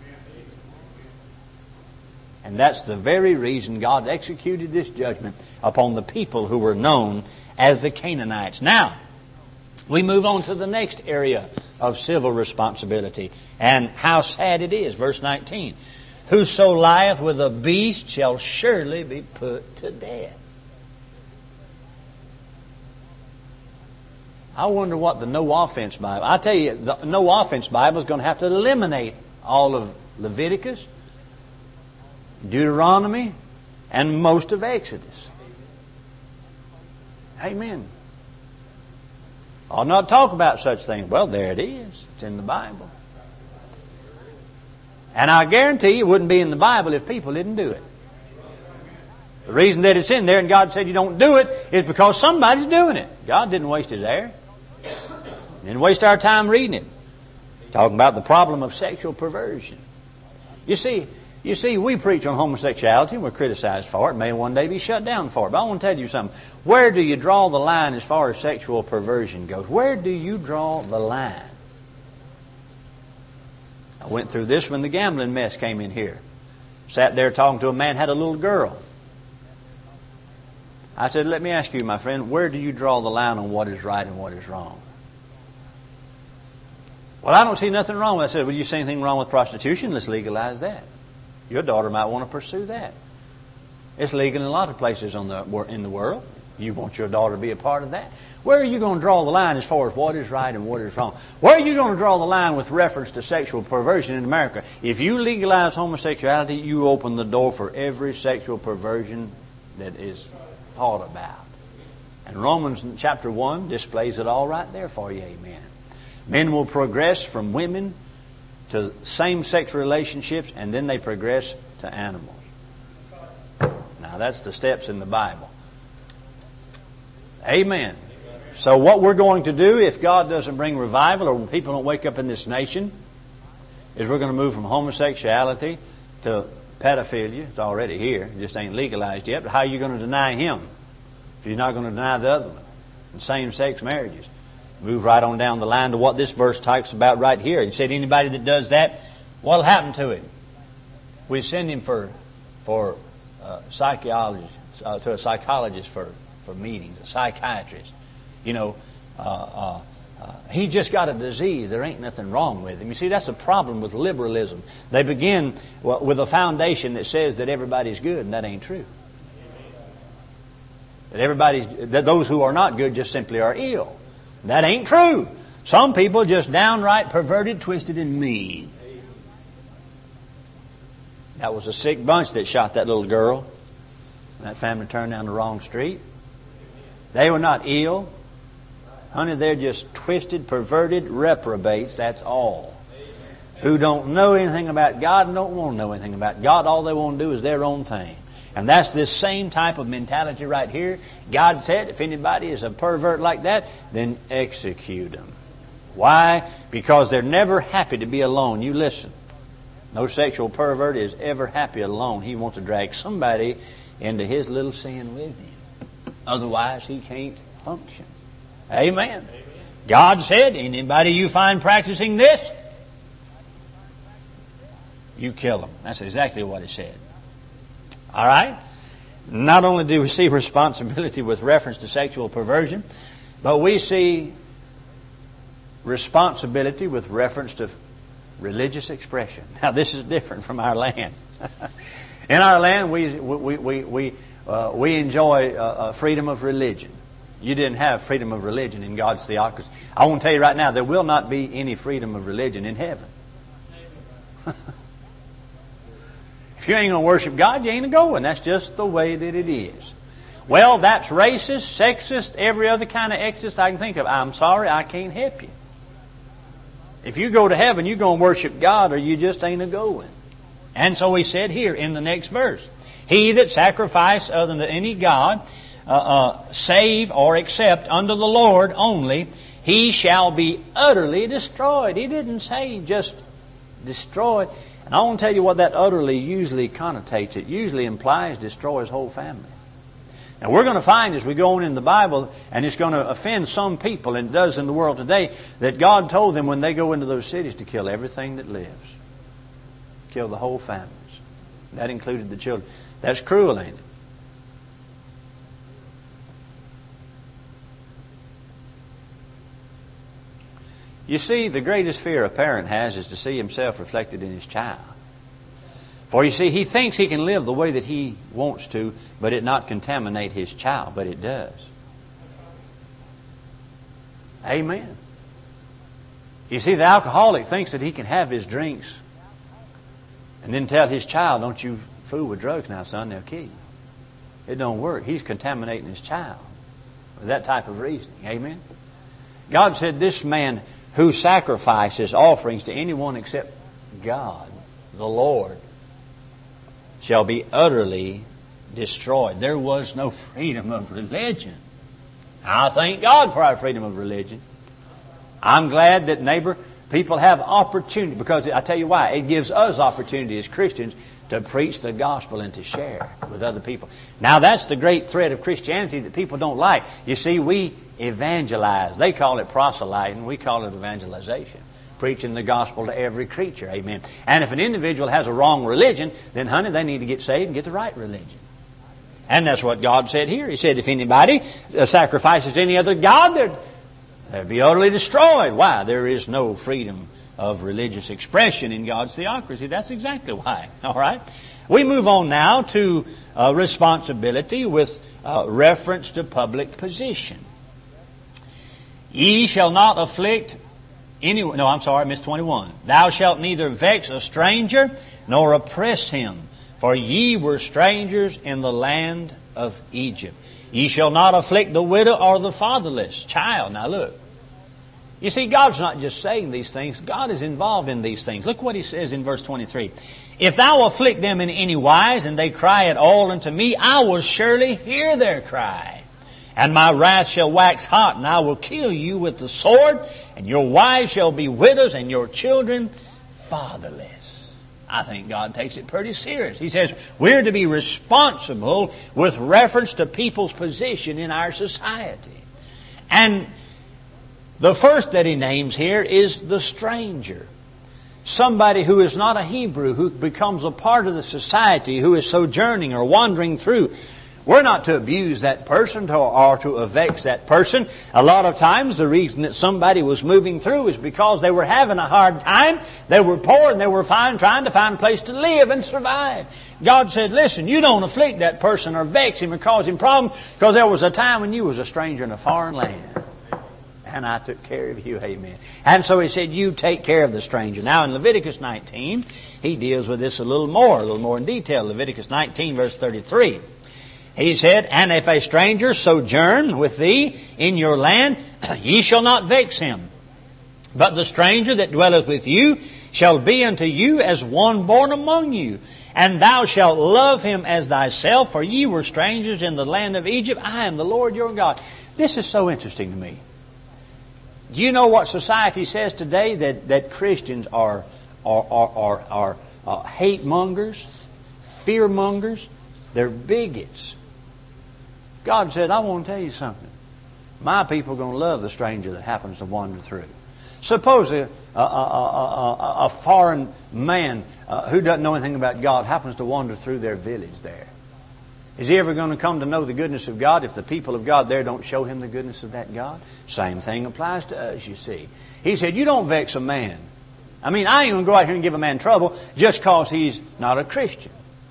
And that's the very reason God executed this judgment upon the people who were known as the Canaanites. Now, we move on to the next area of civil responsibility. And how sad it is. Verse nineteen. Whoso lieth with a beast shall surely be put to death. I wonder what the no offense Bible... I tell you, the no offense Bible is going to have to eliminate all of Leviticus, Deuteronomy, and most of Exodus. Amen. I'll not talk about such things. Well, there it is. It's in the Bible. And I guarantee you it wouldn't be in the Bible if people didn't do it. The reason that it's in there and God said you don't do it is because somebody's doing it. God didn't waste His air. Didn't waste our time reading it. Talking about the problem of sexual perversion. You see, You see, we preach on homosexuality and we're criticized for it. May one day be shut down for it. But I want to tell you something. Where do you draw the line as far as sexual perversion goes? Where do you draw the line? I went through this when the gambling mess came in here. Sat there talking to a man, had a little girl. I said, let me ask you, my friend, where do you draw the line on what is right and what is wrong? Well, I don't see nothing wrong with it. I said, well, you see anything wrong with prostitution? Let's legalize that. Your daughter might want to pursue that. It's legal in a lot of places on the, in the world. You want your daughter to be a part of that. Where are you going to draw the line as far as what is right and what is wrong? Where are you going to draw the line with reference to sexual perversion in America? If you legalize homosexuality, you open the door for every sexual perversion that is thought about. And Romans chapter one displays it all right there for you, amen. Men will progress from women to same-sex relationships, and then they progress to animals. Now, that's the steps in the Bible. Amen. So what we're going to do, if God doesn't bring revival or when people don't wake up in this nation, is we're going to move from homosexuality to pedophilia. It's already here. It just ain't legalized yet. But how are you going to deny him if you're not going to deny the other one? And same-sex marriages. Move right on down the line to what this verse talks about right here. He said anybody that does that, what'll happen to him? We send him for for uh, psychologist, uh, to a psychologist for, for meetings, a psychiatrist. You know, uh, uh, uh, he just got a disease. There ain't nothing wrong with him. You see, that's the problem with liberalism. They begin well, with a foundation that says that everybody's good, and that ain't true. That everybody's that those who are not good just simply are ill. That ain't true. Some people just downright perverted, twisted, and mean. That was a sick bunch that shot that little girl. That family turned down the wrong street. They were not ill. Honey, they're just twisted, perverted reprobates, that's all. Who don't know anything about God and don't want to know anything about God. All they want to do is their own thing. And that's this same type of mentality right here. God said, if anybody is a pervert like that, then execute them. Why? Because they're never happy to be alone. You listen. No sexual pervert is ever happy alone. He wants to drag somebody into his little sin with him. Otherwise, he can't function. Amen. Amen. God said, anybody you find practicing this, you kill them. That's exactly what He said. All right? Not only do we see responsibility with reference to sexual perversion, but we see responsibility with reference to religious expression. Now, this is different from our land. In our land, we we we we uh, we enjoy uh, freedom of religion. You didn't have freedom of religion in God's theocracy. I want to tell you right now, there will not be any freedom of religion in heaven. If you ain't going to worship God, you ain't going. That's just the way that it is. Well, that's racist, sexist, every other kind of excess I can think of. I'm sorry, I can't help you. If you go to heaven, you're going to worship God or you just ain't a-going. And so He said here in the next verse, He that sacrifice other than any God, uh, uh, save or accept unto the Lord only, he shall be utterly destroyed. He didn't say just destroyed. And I want to tell you what that utterly usually connotates. It usually implies destroy his whole family. Now we're going to find as we go on in the Bible, and it's going to offend some people, and it does in the world today, that God told them when they go into those cities to kill everything that lives. Kill the whole families. That included the children. That's cruel, ain't it? You see, the greatest fear a parent has is to see himself reflected in his child. For you see, he thinks he can live the way that he wants to, but it not contaminate his child, but it does. Amen. You see, the alcoholic thinks that he can have his drinks and then tell his child, don't you fool with drugs now, son, they'll kill you. It don't work. He's contaminating his child with that type of reasoning. Amen. God said this man who sacrifices offerings to anyone except God, the Lord, shall be utterly destroyed. There was no freedom of religion. I thank God for our freedom of religion. I'm glad that neighbor, People have opportunity, because I tell you why, it gives us opportunity as Christians to preach the gospel and to share with other people. Now that's the great thread of Christianity that people don't like. You see, we evangelize. They call it proselyting. We call it evangelization. Preaching the gospel to every creature. Amen. And if an individual has a wrong religion, then honey, they need to get saved and get the right religion. And that's what God said here. He said if anybody sacrifices any other god, they'd, they'd be utterly destroyed. Why? There is no freedom of religious expression in God's theocracy. That's exactly why. All right. We move on now to uh, responsibility with uh, reference to public position. Ye shall not afflict any... No, I'm sorry, I missed twenty-one. Thou shalt neither vex a stranger nor oppress him, for ye were strangers in the land of Egypt. Ye shall not afflict the widow or the fatherless child. Now look. You see, God's not just saying these things. God is involved in these things. Look what He says in verse twenty-three. If thou afflict them in any wise, and they cry at all unto me, I will surely hear their cry. And my wrath shall wax hot, and I will kill you with the sword, and your wives shall be widows, and your children fatherless. I think God takes it pretty serious. He says we're to be responsible with reference to people's position in our society. And the first that He names here is the stranger. Somebody who is not a Hebrew, who becomes a part of the society, who is sojourning or wandering through. We're not to abuse that person or to vex that person. A lot of times the reason that somebody was moving through is because they were having a hard time. They were poor and they were fine, trying to find a place to live and survive. God said, listen, you don't afflict that person or vex him or cause him problems, because there was a time when you was a stranger in a foreign land. And I took care of you, amen. And so He said, you take care of the stranger. Now in Leviticus nineteen, He deals with this a little more, a little more in detail. Leviticus nineteen, verse thirty-three. He said, and if a stranger sojourn with thee in your land, ye shall not vex him. But the stranger that dwelleth with you shall be unto you as one born among you. And thou shalt love him as thyself, for ye were strangers in the land of Egypt. I am the Lord your God. This is so interesting to me. Do you know what society says today? That, that Christians are, are, are, are, are uh, hate mongers, fear mongers. They're bigots. God said, I want to tell you something. My people are going to love the stranger that happens to wander through. Suppose a, a, a, a, a foreign man uh, who doesn't know anything about God happens to wander through their village there. Is he ever going to come to know the goodness of God if the people of God there don't show him the goodness of that God? Same thing applies to us, you see. He said, you don't vex a man. I mean, I ain't going to go out here and give a man trouble just because he's not a Christian.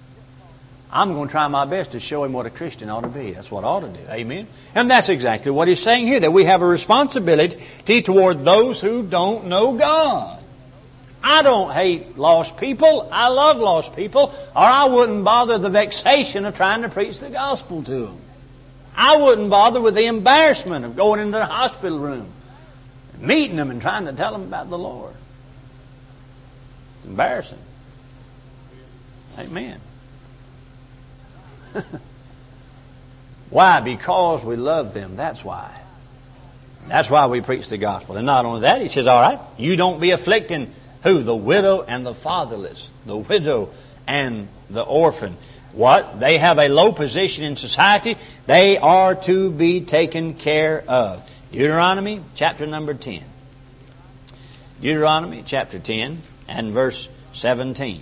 I'm going to try my best to show him what a Christian ought to be. That's what I ought to do. Amen? And that's exactly what he's saying here, that we have a responsibility toward those who don't know God. I don't hate lost people. I love lost people, or I wouldn't bother the vexation of trying to preach the gospel to them. I wouldn't bother with the embarrassment of going into the hospital room, meeting them and trying to tell them about the Lord. It's embarrassing. Amen. Why? Because we love them. That's why. That's why we preach the gospel. And not only that, he says, all right, you don't be afflicting who? The widow and the fatherless. The widow and the orphan. What? They have a low position in society. They are to be taken care of. Deuteronomy chapter number ten. Deuteronomy chapter ten and verse seventeen.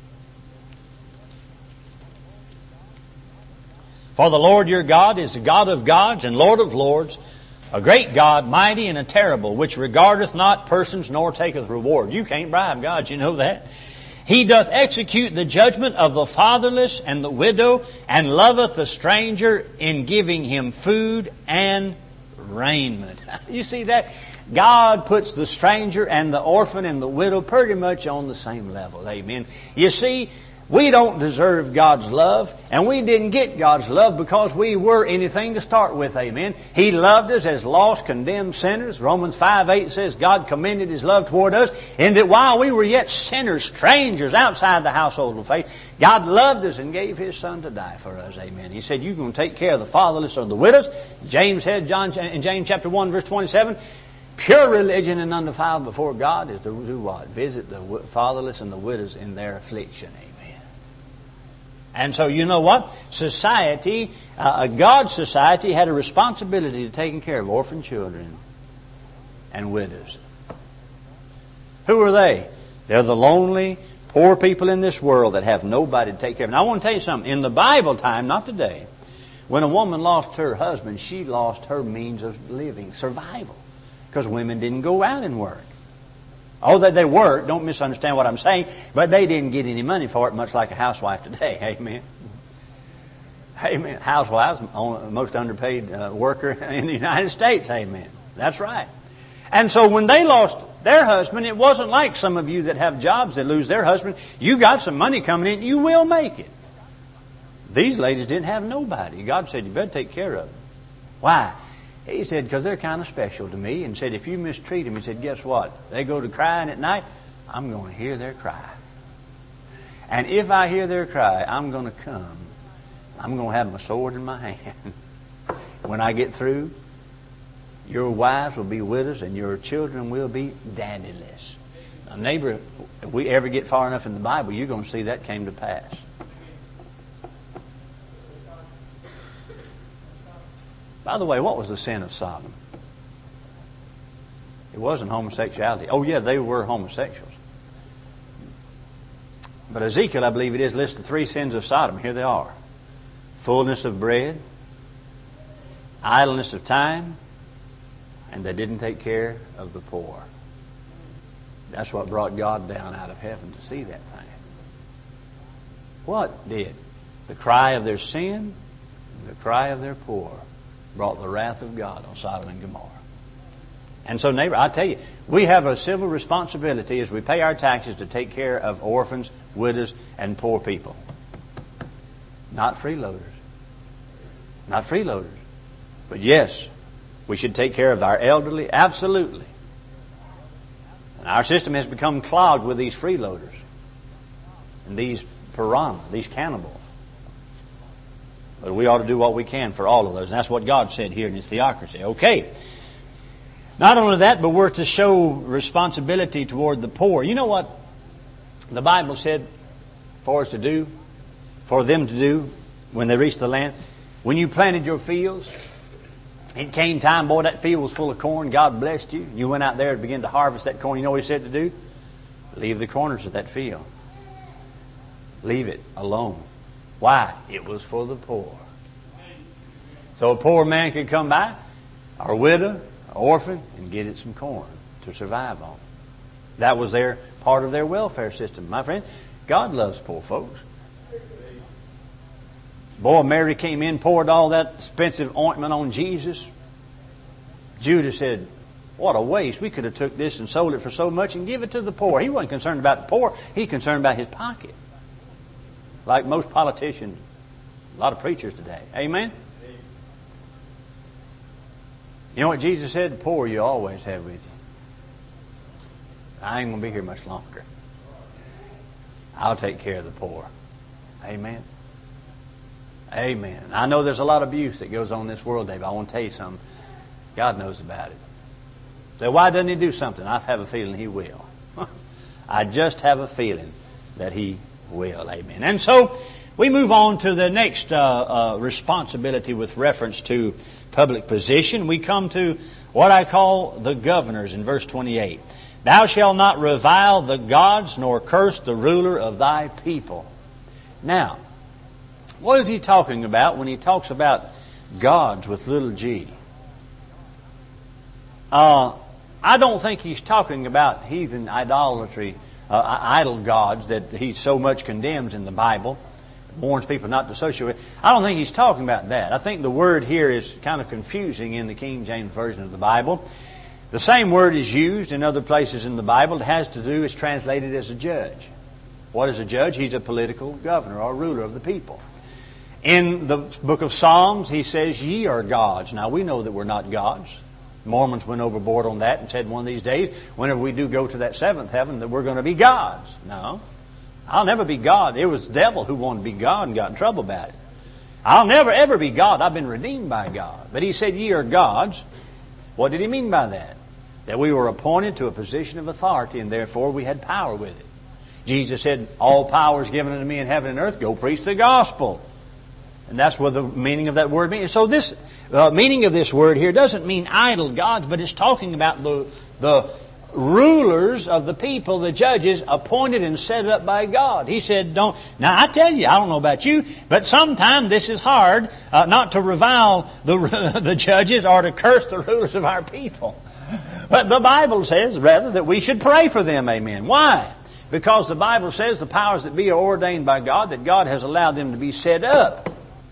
For the Lord your God is the God of gods and Lord of lords, a great God, mighty and a terrible, which regardeth not persons nor taketh reward. You can't bribe God, you know that. He doth execute the judgment of the fatherless and the widow, and loveth the stranger in giving him food and raiment. You see that? God puts the stranger and the orphan and the widow pretty much on the same level. Amen. You see, we don't deserve God's love, and we didn't get God's love because we were anything to start with. Amen. He loved us as lost, condemned sinners. Romans five eight says God commended His love toward us in that while we were yet sinners, strangers outside the household of faith, God loved us and gave His Son to die for us. Amen. He said, you're going to take care of the fatherless or the widows. James said, John in James chapter one verse twenty-seven, Pure religion and undefiled before God is to do what? Visit the fatherless and the widows in their affliction. Amen. And so you know what? Society, uh, God's society had a responsibility to taking care of orphan children and widows. Who are they? They're the lonely, poor people in this world that have nobody to take care of. Now I want to tell you something. In the Bible time, not today, when a woman lost her husband, she lost her means of living, survival. Because women didn't go out and work. Oh, that they worked, don't misunderstand what I'm saying, but they didn't get any money for it, much like a housewife today. Amen. Amen. Housewives, the most underpaid uh, worker in the United States. Amen. That's right. And so when they lost their husband, it wasn't like some of you that have jobs that lose their husband. You got some money coming in, you will make it. These ladies didn't have nobody. God said, you better take care of them. Why? He said, because they're kind of special to me. And said, if you mistreat them, he said, guess what? They go to crying at night, I'm going to hear their cry. And if I hear their cry, I'm going to come. I'm going to have my sword in my hand. When I get through, your wives will be widows and your children will be daddyless. Now, neighbor, if we ever get far enough in the Bible, you're going to see that came to pass. By the way, what was the sin of Sodom? It wasn't homosexuality. Oh, yeah, they were homosexuals. But Ezekiel, I believe it is, lists the three sins of Sodom. Here they are. Fullness of bread, idleness of time, and they didn't take care of the poor. That's what brought God down out of heaven to see that thing. What did? The cry of their sin, the cry of their poor brought the wrath of God on Sodom and Gomorrah. And so, neighbor, I tell you, we have a civil responsibility as we pay our taxes to take care of orphans, widows, and poor people. Not freeloaders. Not freeloaders. But yes, we should take care of our elderly, absolutely. And our system has become clogged with these freeloaders and these piranha, these cannibals. But we ought to do what we can for all of those. And that's what God said here in His theocracy. Okay. Not only that, but we're to show responsibility toward the poor. You know what the Bible said for us to do, for them to do when they reached the land? When you planted your fields, it came time, boy, that field was full of corn. God blessed you. You went out there and began to harvest that corn. You know what He said to do? Leave the corners of that field. Leave it alone. Why? It was for the poor. So a poor man could come by, or a widow, an orphan, and get it some corn to survive on. That was their part of their welfare system. My friend, God loves poor folks. Boy, Mary came in, poured all that expensive ointment on Jesus. Judas said, what a waste. We could have took this and sold it for so much and give it to the poor. He wasn't concerned about the poor. He was concerned about his pocket. Like most politicians, a lot of preachers today. Amen? You know what Jesus said? The poor you always have with you. I ain't going to be here much longer. I'll take care of the poor. Amen? Amen. I know there's a lot of abuse that goes on in this world, Dave. I want to tell you something. God knows about it. So why doesn't He do something? I have a feeling He will. I just have a feeling that He will. Amen. And so we move on to the next uh, uh, responsibility with reference to public position. We come to what I call the governors in verse twenty-eight. Thou shalt not revile the gods nor curse the ruler of thy people. Now, what is he talking about when he talks about gods with little g? Uh, I don't think he's talking about heathen idolatry, uh, idol gods that he so much condemns in the Bible, warns people not to associate with. I don't think he's talking about that. I think the word here is kind of confusing in the King James Version of the Bible. The same word is used in other places in the Bible. It has to do, it's translated as a judge. What is a judge? He's a political governor or ruler of the people. In the book of Psalms, he says, ye are gods. Now, we know that we're not gods. Mormons went overboard on that and said one of these days, whenever we do go to that seventh heaven, that we're going to be gods. No. I'll never be God. It was the devil who wanted to be God and got in trouble about it. I'll never, ever be God. I've been redeemed by God. But he said, ye are gods. What did he mean by that? that we were appointed to a position of authority, and therefore we had power with it. Jesus said, all power is given unto me in heaven and earth. Go preach the gospel. And that's what the meaning of that word means. So this uh, meaning of this word here doesn't mean idol gods, but it's talking about the, the rulers of the people, the judges, appointed and set up by God. He said, don't... Now, I tell you, I don't know about you, but sometimes this is hard, uh, not to revile the, the judges or to curse the rulers of our people. But the Bible says, rather, that we should pray for them, amen. Why? Because the Bible says the powers that be are ordained by God, that God has allowed them to be set up.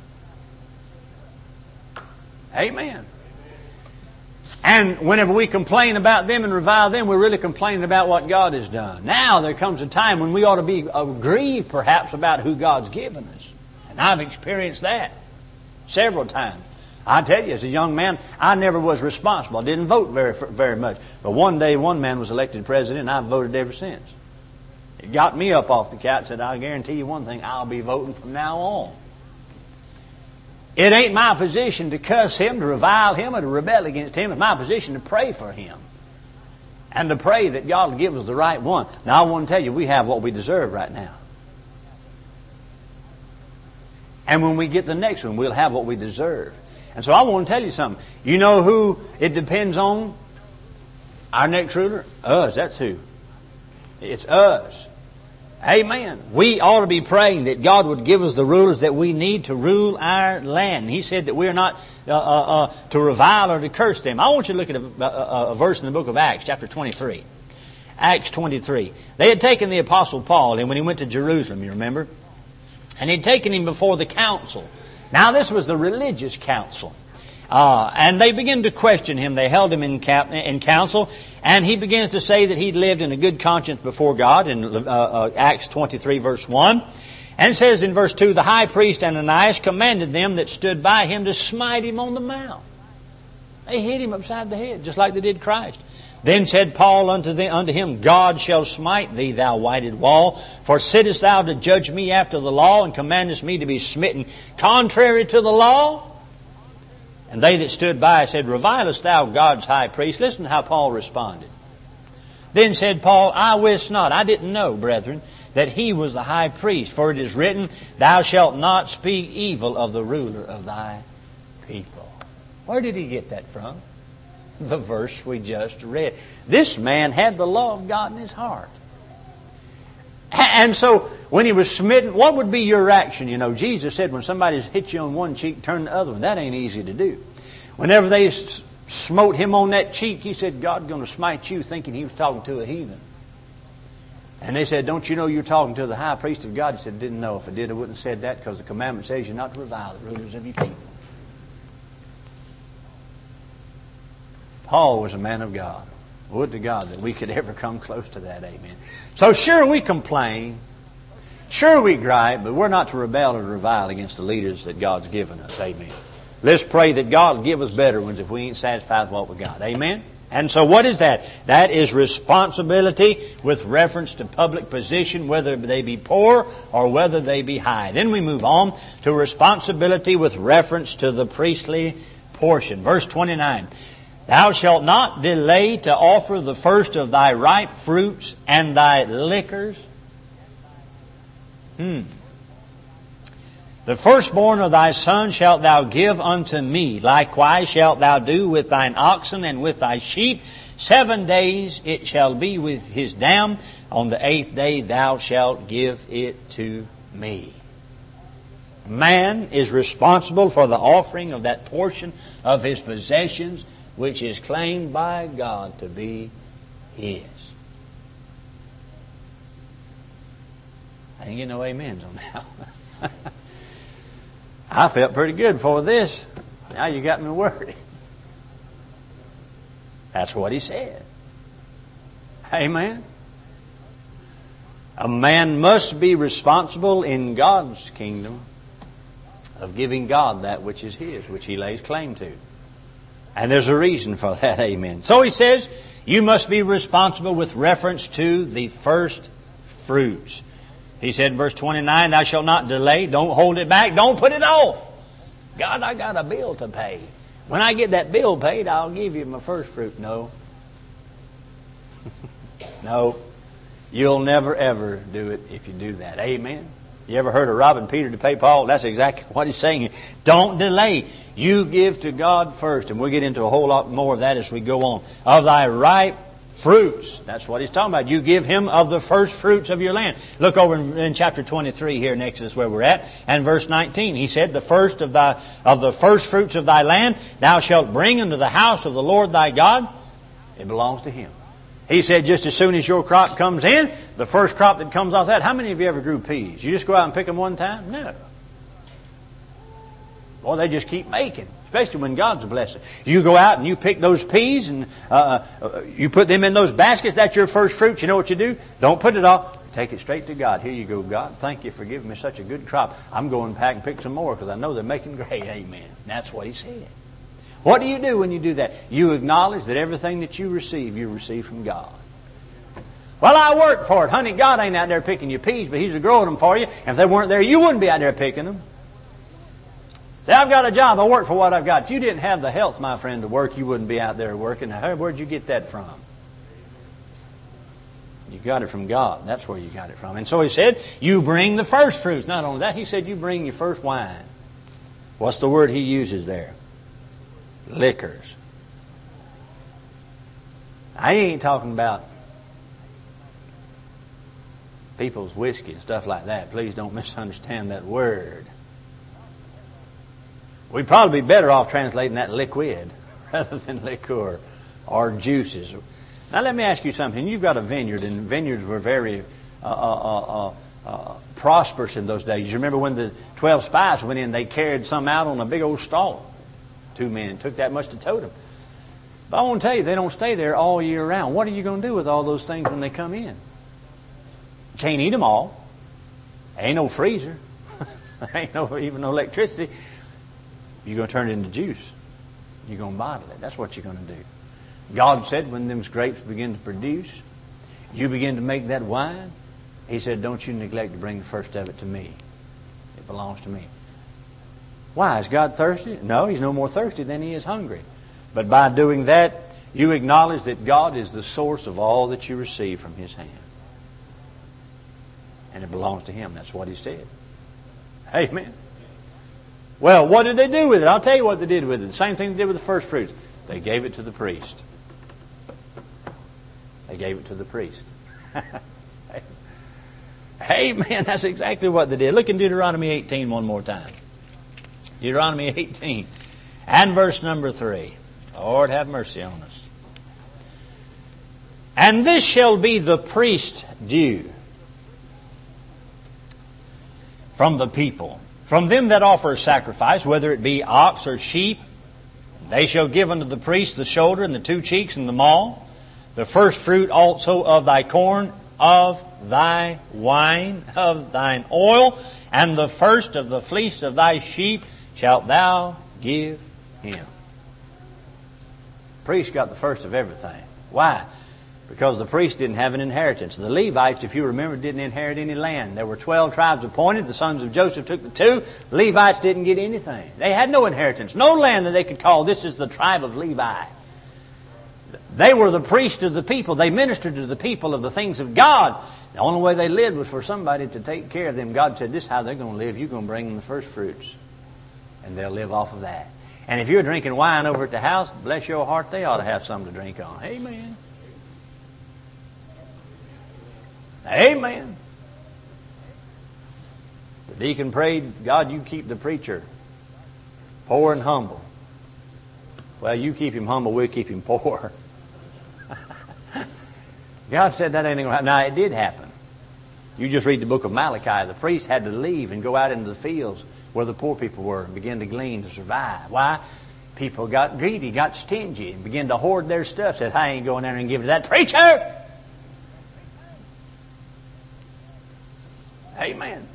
Amen. And whenever we complain about them and revile them, we're really complaining about what God has done. Now there comes a time when we ought to be grieved perhaps about who God's given us. And I've experienced that several times. I tell you, as a young man, I never was responsible. I didn't vote very very much. But one day one man was elected president, and I've voted ever since. It got me up off the couch and said, I'll guarantee you one thing, I'll be voting from now on. It ain't my position to cuss him, to revile him, or to rebel against him. It's my position to pray for him. And to pray that God will give us the right one. Now I want to tell you, we have what we deserve right now. And when we get the next one, we'll have what we deserve. And so I want to tell you something. You know who it depends on? Our next ruler? Us, that's who. It's us. Amen. We ought to be praying that God would give us the rulers that we need to rule our land. He said that we are not uh, uh, uh, to revile or to curse them. I want you to look at a, a, a verse in the book of Acts, chapter twenty-three. Acts twenty-three. They had taken the Apostle Paul, and when he went to Jerusalem, you remember? And he'd taken him before the council. Now this was the religious council. Uh, and they began to question him. They held him in, cap- in council. And he begins to say that he'd lived in a good conscience before God in uh, uh, Acts twenty-three, verse one. And it says in verse two, the high priest Ananias commanded them that stood by him to smite him on the mouth. They hit him upside the head, just like they did Christ. Then said Paul unto, them, unto him, God shall smite thee, thou whited wall. For sittest thou to judge me after the law, and commandest me to be smitten contrary to the law? And they that stood by said, revilest thou God's high priest? Listen to how Paul responded. Then said Paul, I wist not, I didn't know, brethren, that he was the high priest. For it is written, thou shalt not speak evil of the ruler of thy people. Where did he get that from? The verse we just read. This man had the law of God in his heart. And so when he was smitten, what would be your reaction? You know, Jesus said when somebody's hit you on one cheek, turn the other one. That ain't easy to do. Whenever they smote him on that cheek, he said, God's going to smite you, thinking he was talking to a heathen. And they said, don't you know you're talking to the high priest of God? He said, didn't know. If I did, I wouldn't have said that, because the commandment says you're not to revile the rulers of your people. Paul was a man of God. Would to God that we could ever come close to that. Amen. So sure, we complain. Sure, we gripe, but we're not to rebel or revile against the leaders that God's given us. Amen. Let's pray that God will give us better ones if we ain't satisfied with what we got. Amen. And so what is that? That is responsibility with reference to public position, whether they be poor or whether they be high. Then we move on to responsibility with reference to the priestly portion. Verse twenty-nine. Thou shalt not delay to offer the first of thy ripe fruits and thy liquors. Hmm. The firstborn of thy son shalt thou give unto me. Likewise shalt thou do with thine oxen and with thy sheep. Seven days it shall be with his dam. On the eighth day thou shalt give it to me. Man is responsible for the offering of that portion of his possessions which is claimed by God to be his. I didn't get no amens on that. I felt pretty good for this. Now you got me worried. That's what he said. Amen. A man must be responsible in God's kingdom of giving God that which is his, which he lays claim to. And there's a reason for that, amen. So he says, you must be responsible with reference to the first fruits. He said in verse twenty-nine, thou shalt not delay, don't hold it back, don't put it off. God, I got a bill to pay. When I get that bill paid, I'll give you my first fruit. No. No. You'll never, ever do it if you do that. Amen. You ever heard of robbing Peter to pay Paul? That's exactly what he's saying. Don't delay. You give to God first. And we'll get into a whole lot more of that as we go on. Of thy ripe fruits. That's what he's talking about. You give him of the first fruits of your land. Look over in, in chapter twenty-three here in Exodus where we're at. And verse nineteen. He said, the first of thy of the first fruits of thy land thou shalt bring into the house of the Lord thy God. It belongs to him. He said just as soon as your crop comes in, the first crop that comes off that, how many of you ever grew peas? You just go out and pick them one time? No. Boy, they just keep making, especially when God's a blessing. You go out and you pick those peas and uh, uh, you put them in those baskets. That's your first fruit. You know what you do? Don't put it all. Take it straight to God. Here you go, God. Thank you for giving me such a good crop. I'm going back and pick some more because I know they're making great. Amen. And that's what he said. What do you do when you do that? You acknowledge that everything that you receive, you receive from God. Well, I work for it. Honey, God ain't out there picking your peas, but He's growing them for you. And if they weren't there, you wouldn't be out there picking them. Say, I've got a job. I work for what I've got. If you didn't have the health, my friend, to work, you wouldn't be out there working. Now, where'd you get that from? You got it from God. That's where you got it from. And so He said, you bring the first fruits. Not only that, He said, you bring your first wine. What's the word He uses there? Liquors. I ain't talking about people's whiskey and stuff like that. Please don't misunderstand that word. We'd probably be better off translating that liquid rather than liquor or juices. Now let me ask you something. You've got a vineyard, and vineyards were very uh, uh, uh, uh, prosperous in those days. You remember when the twelve spies went in, they carried some out on a big old stalk. Two men. It took that much to tote them. But I want to tell you, they don't stay there all year round. What are you going to do with all those things when they come in? You can't eat them all. There ain't no freezer. There ain't no, even no electricity. You're going to turn it into juice. You're going to bottle it. That's what you're going to do. God said when them grapes begin to produce, you begin to make that wine, He said, don't you neglect to bring the first of it to me. It belongs to me. Why? Is God thirsty? No, He's no more thirsty than He is hungry. But by doing that, you acknowledge that God is the source of all that you receive from His hand. And it belongs to Him. That's what He said. Amen. Well, what did they do with it? I'll tell you what they did with it. The same thing they did with the first fruits. They gave it to the priest. They gave it to the priest. Amen. That's exactly what they did. Look in Deuteronomy eighteen one more time. Deuteronomy eighteen and verse number three. Lord, have mercy on us. And this shall be the priest's due from the people, from them that offer a sacrifice, whether it be ox or sheep. They shall give unto the priest the shoulder and the two cheeks and the maw, the first fruit also of thy corn, of thy wine, of thine oil, and the first of the fleece of thy sheep shalt thou give him. The priest got the first of everything. Why? Because the priest didn't have an inheritance. The Levites, if you remember, didn't inherit any land. There were twelve tribes appointed. The sons of Joseph took the two. The Levites didn't get anything. They had no inheritance. No land that they could call, this is the tribe of Levi. They were the priests of the people. They ministered to the people of the things of God. The only way they lived was for somebody to take care of them. God said, this is how they're going to live. You're going to bring them the first fruits. And they'll live off of that. And if you're drinking wine over at the house, bless your heart, they ought to have something to drink on. Amen. Amen. The deacon prayed, God, you keep the preacher poor and humble. Well, you keep him humble, we'll keep him poor. God said that ain't going to happen. Now, it did happen. You just read the book of Malachi. The priest had to leave and go out into the fields where the poor people were and begin to glean to survive. Why? People got greedy, got stingy, and began to hoard their stuff. Said, I ain't going there and give it to that preacher. Amen.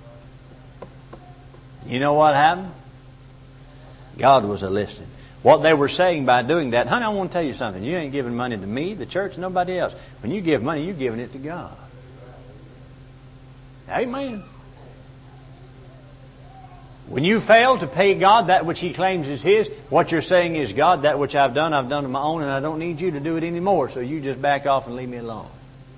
You know what happened? God was a listening. What they were saying by doing that, honey, I want to tell you something. You ain't giving money to me, the church, nobody else. When you give money, you're giving it to God. Amen. When you fail to pay God that which He claims is His, what you're saying is, God, that which I've done, I've done on my own, and I don't need you to do it anymore, so you just back off and leave me alone.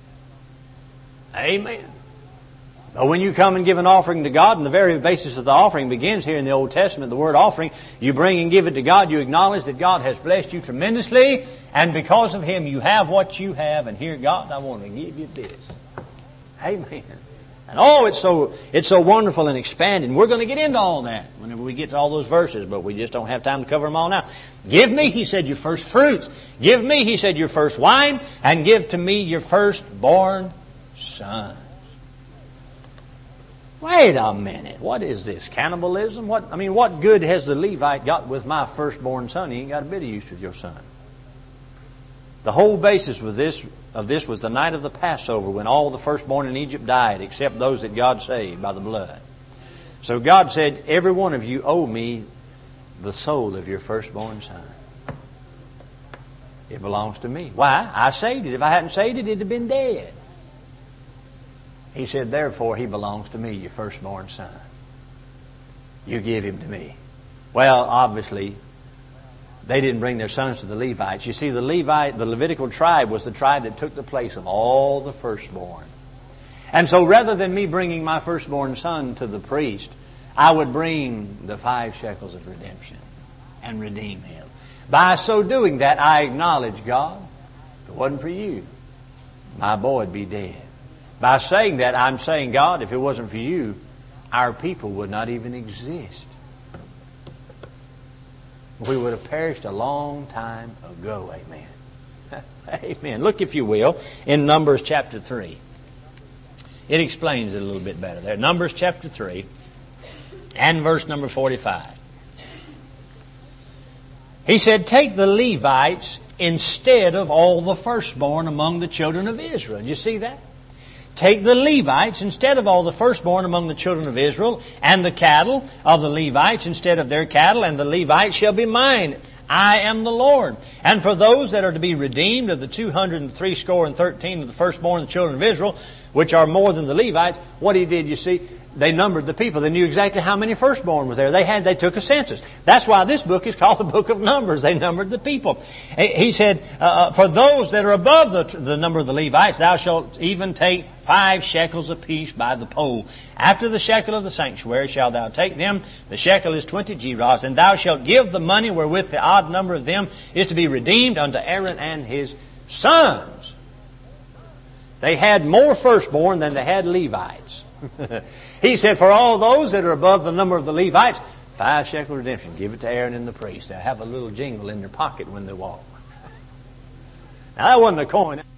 Amen. But when you come and give an offering to God, and the very basis of the offering begins here in the Old Testament, the word offering, you bring and give it to God, you acknowledge that God has blessed you tremendously, and because of Him you have what you have, and here, God, I want to give you this. Amen. And oh, it's so it's so wonderful and expanding. We're going to get into all that whenever we get to all those verses, but we just don't have time to cover them all now. Give me, He said, your first fruits. Give me, He said, your first wine, and give to me your firstborn sons. Wait a minute. What is this? Cannibalism? What I mean, what good has the Levite got with my firstborn son? He ain't got a bit of use with your son. The whole basis with this of this was the night of the Passover, when all the firstborn in Egypt died, except those that God saved by the blood. So God said, every one of you owe me the soul of your firstborn son. It belongs to me. Why? I saved it. If I hadn't saved it, it'd have been dead. He said, therefore, he belongs to me, your firstborn son. You give him to me. Well, obviously, they didn't bring their sons to the Levites. You see, the Levite, the Levitical tribe was the tribe that took the place of all the firstborn. And so rather than me bringing my firstborn son to the priest, I would bring the five shekels of redemption and redeem him. By so doing that, I acknowledge, God, if it wasn't for you, my boy would be dead. By saying that, I'm saying, God, if it wasn't for you, our people would not even exist. We would have perished a long time ago. Amen. Amen. Look, if you will, in Numbers chapter three. It explains it a little bit better there. Numbers chapter three and verse number forty-five. He said, take the Levites instead of all the firstborn among the children of Israel. You see that? Take the Levites instead of all the firstborn among the children of Israel, and the cattle of the Levites instead of their cattle, and the Levites shall be mine. I am the Lord. And for those that are to be redeemed of the two hundred and three score and thirteen of the firstborn of the children of Israel, which are more than the Levites, what he did, you see, they numbered the people. They knew exactly how many firstborn was there. They had, they took a census. That's why this book is called the Book of Numbers. They numbered the people. He said, uh, for those that are above the, the number of the Levites, thou shalt even take five shekels apiece by the pole. After the shekel of the sanctuary shalt thou take them. The shekel is twenty gerahs. And thou shalt give the money wherewith the odd number of them is to be redeemed unto Aaron and his sons. They had more firstborn than they had Levites. He said, for all those that are above the number of the Levites, five shekel redemption. Give it to Aaron and the priest. They'll have a little jingle in their pocket when they walk. Now, that wasn't a coin.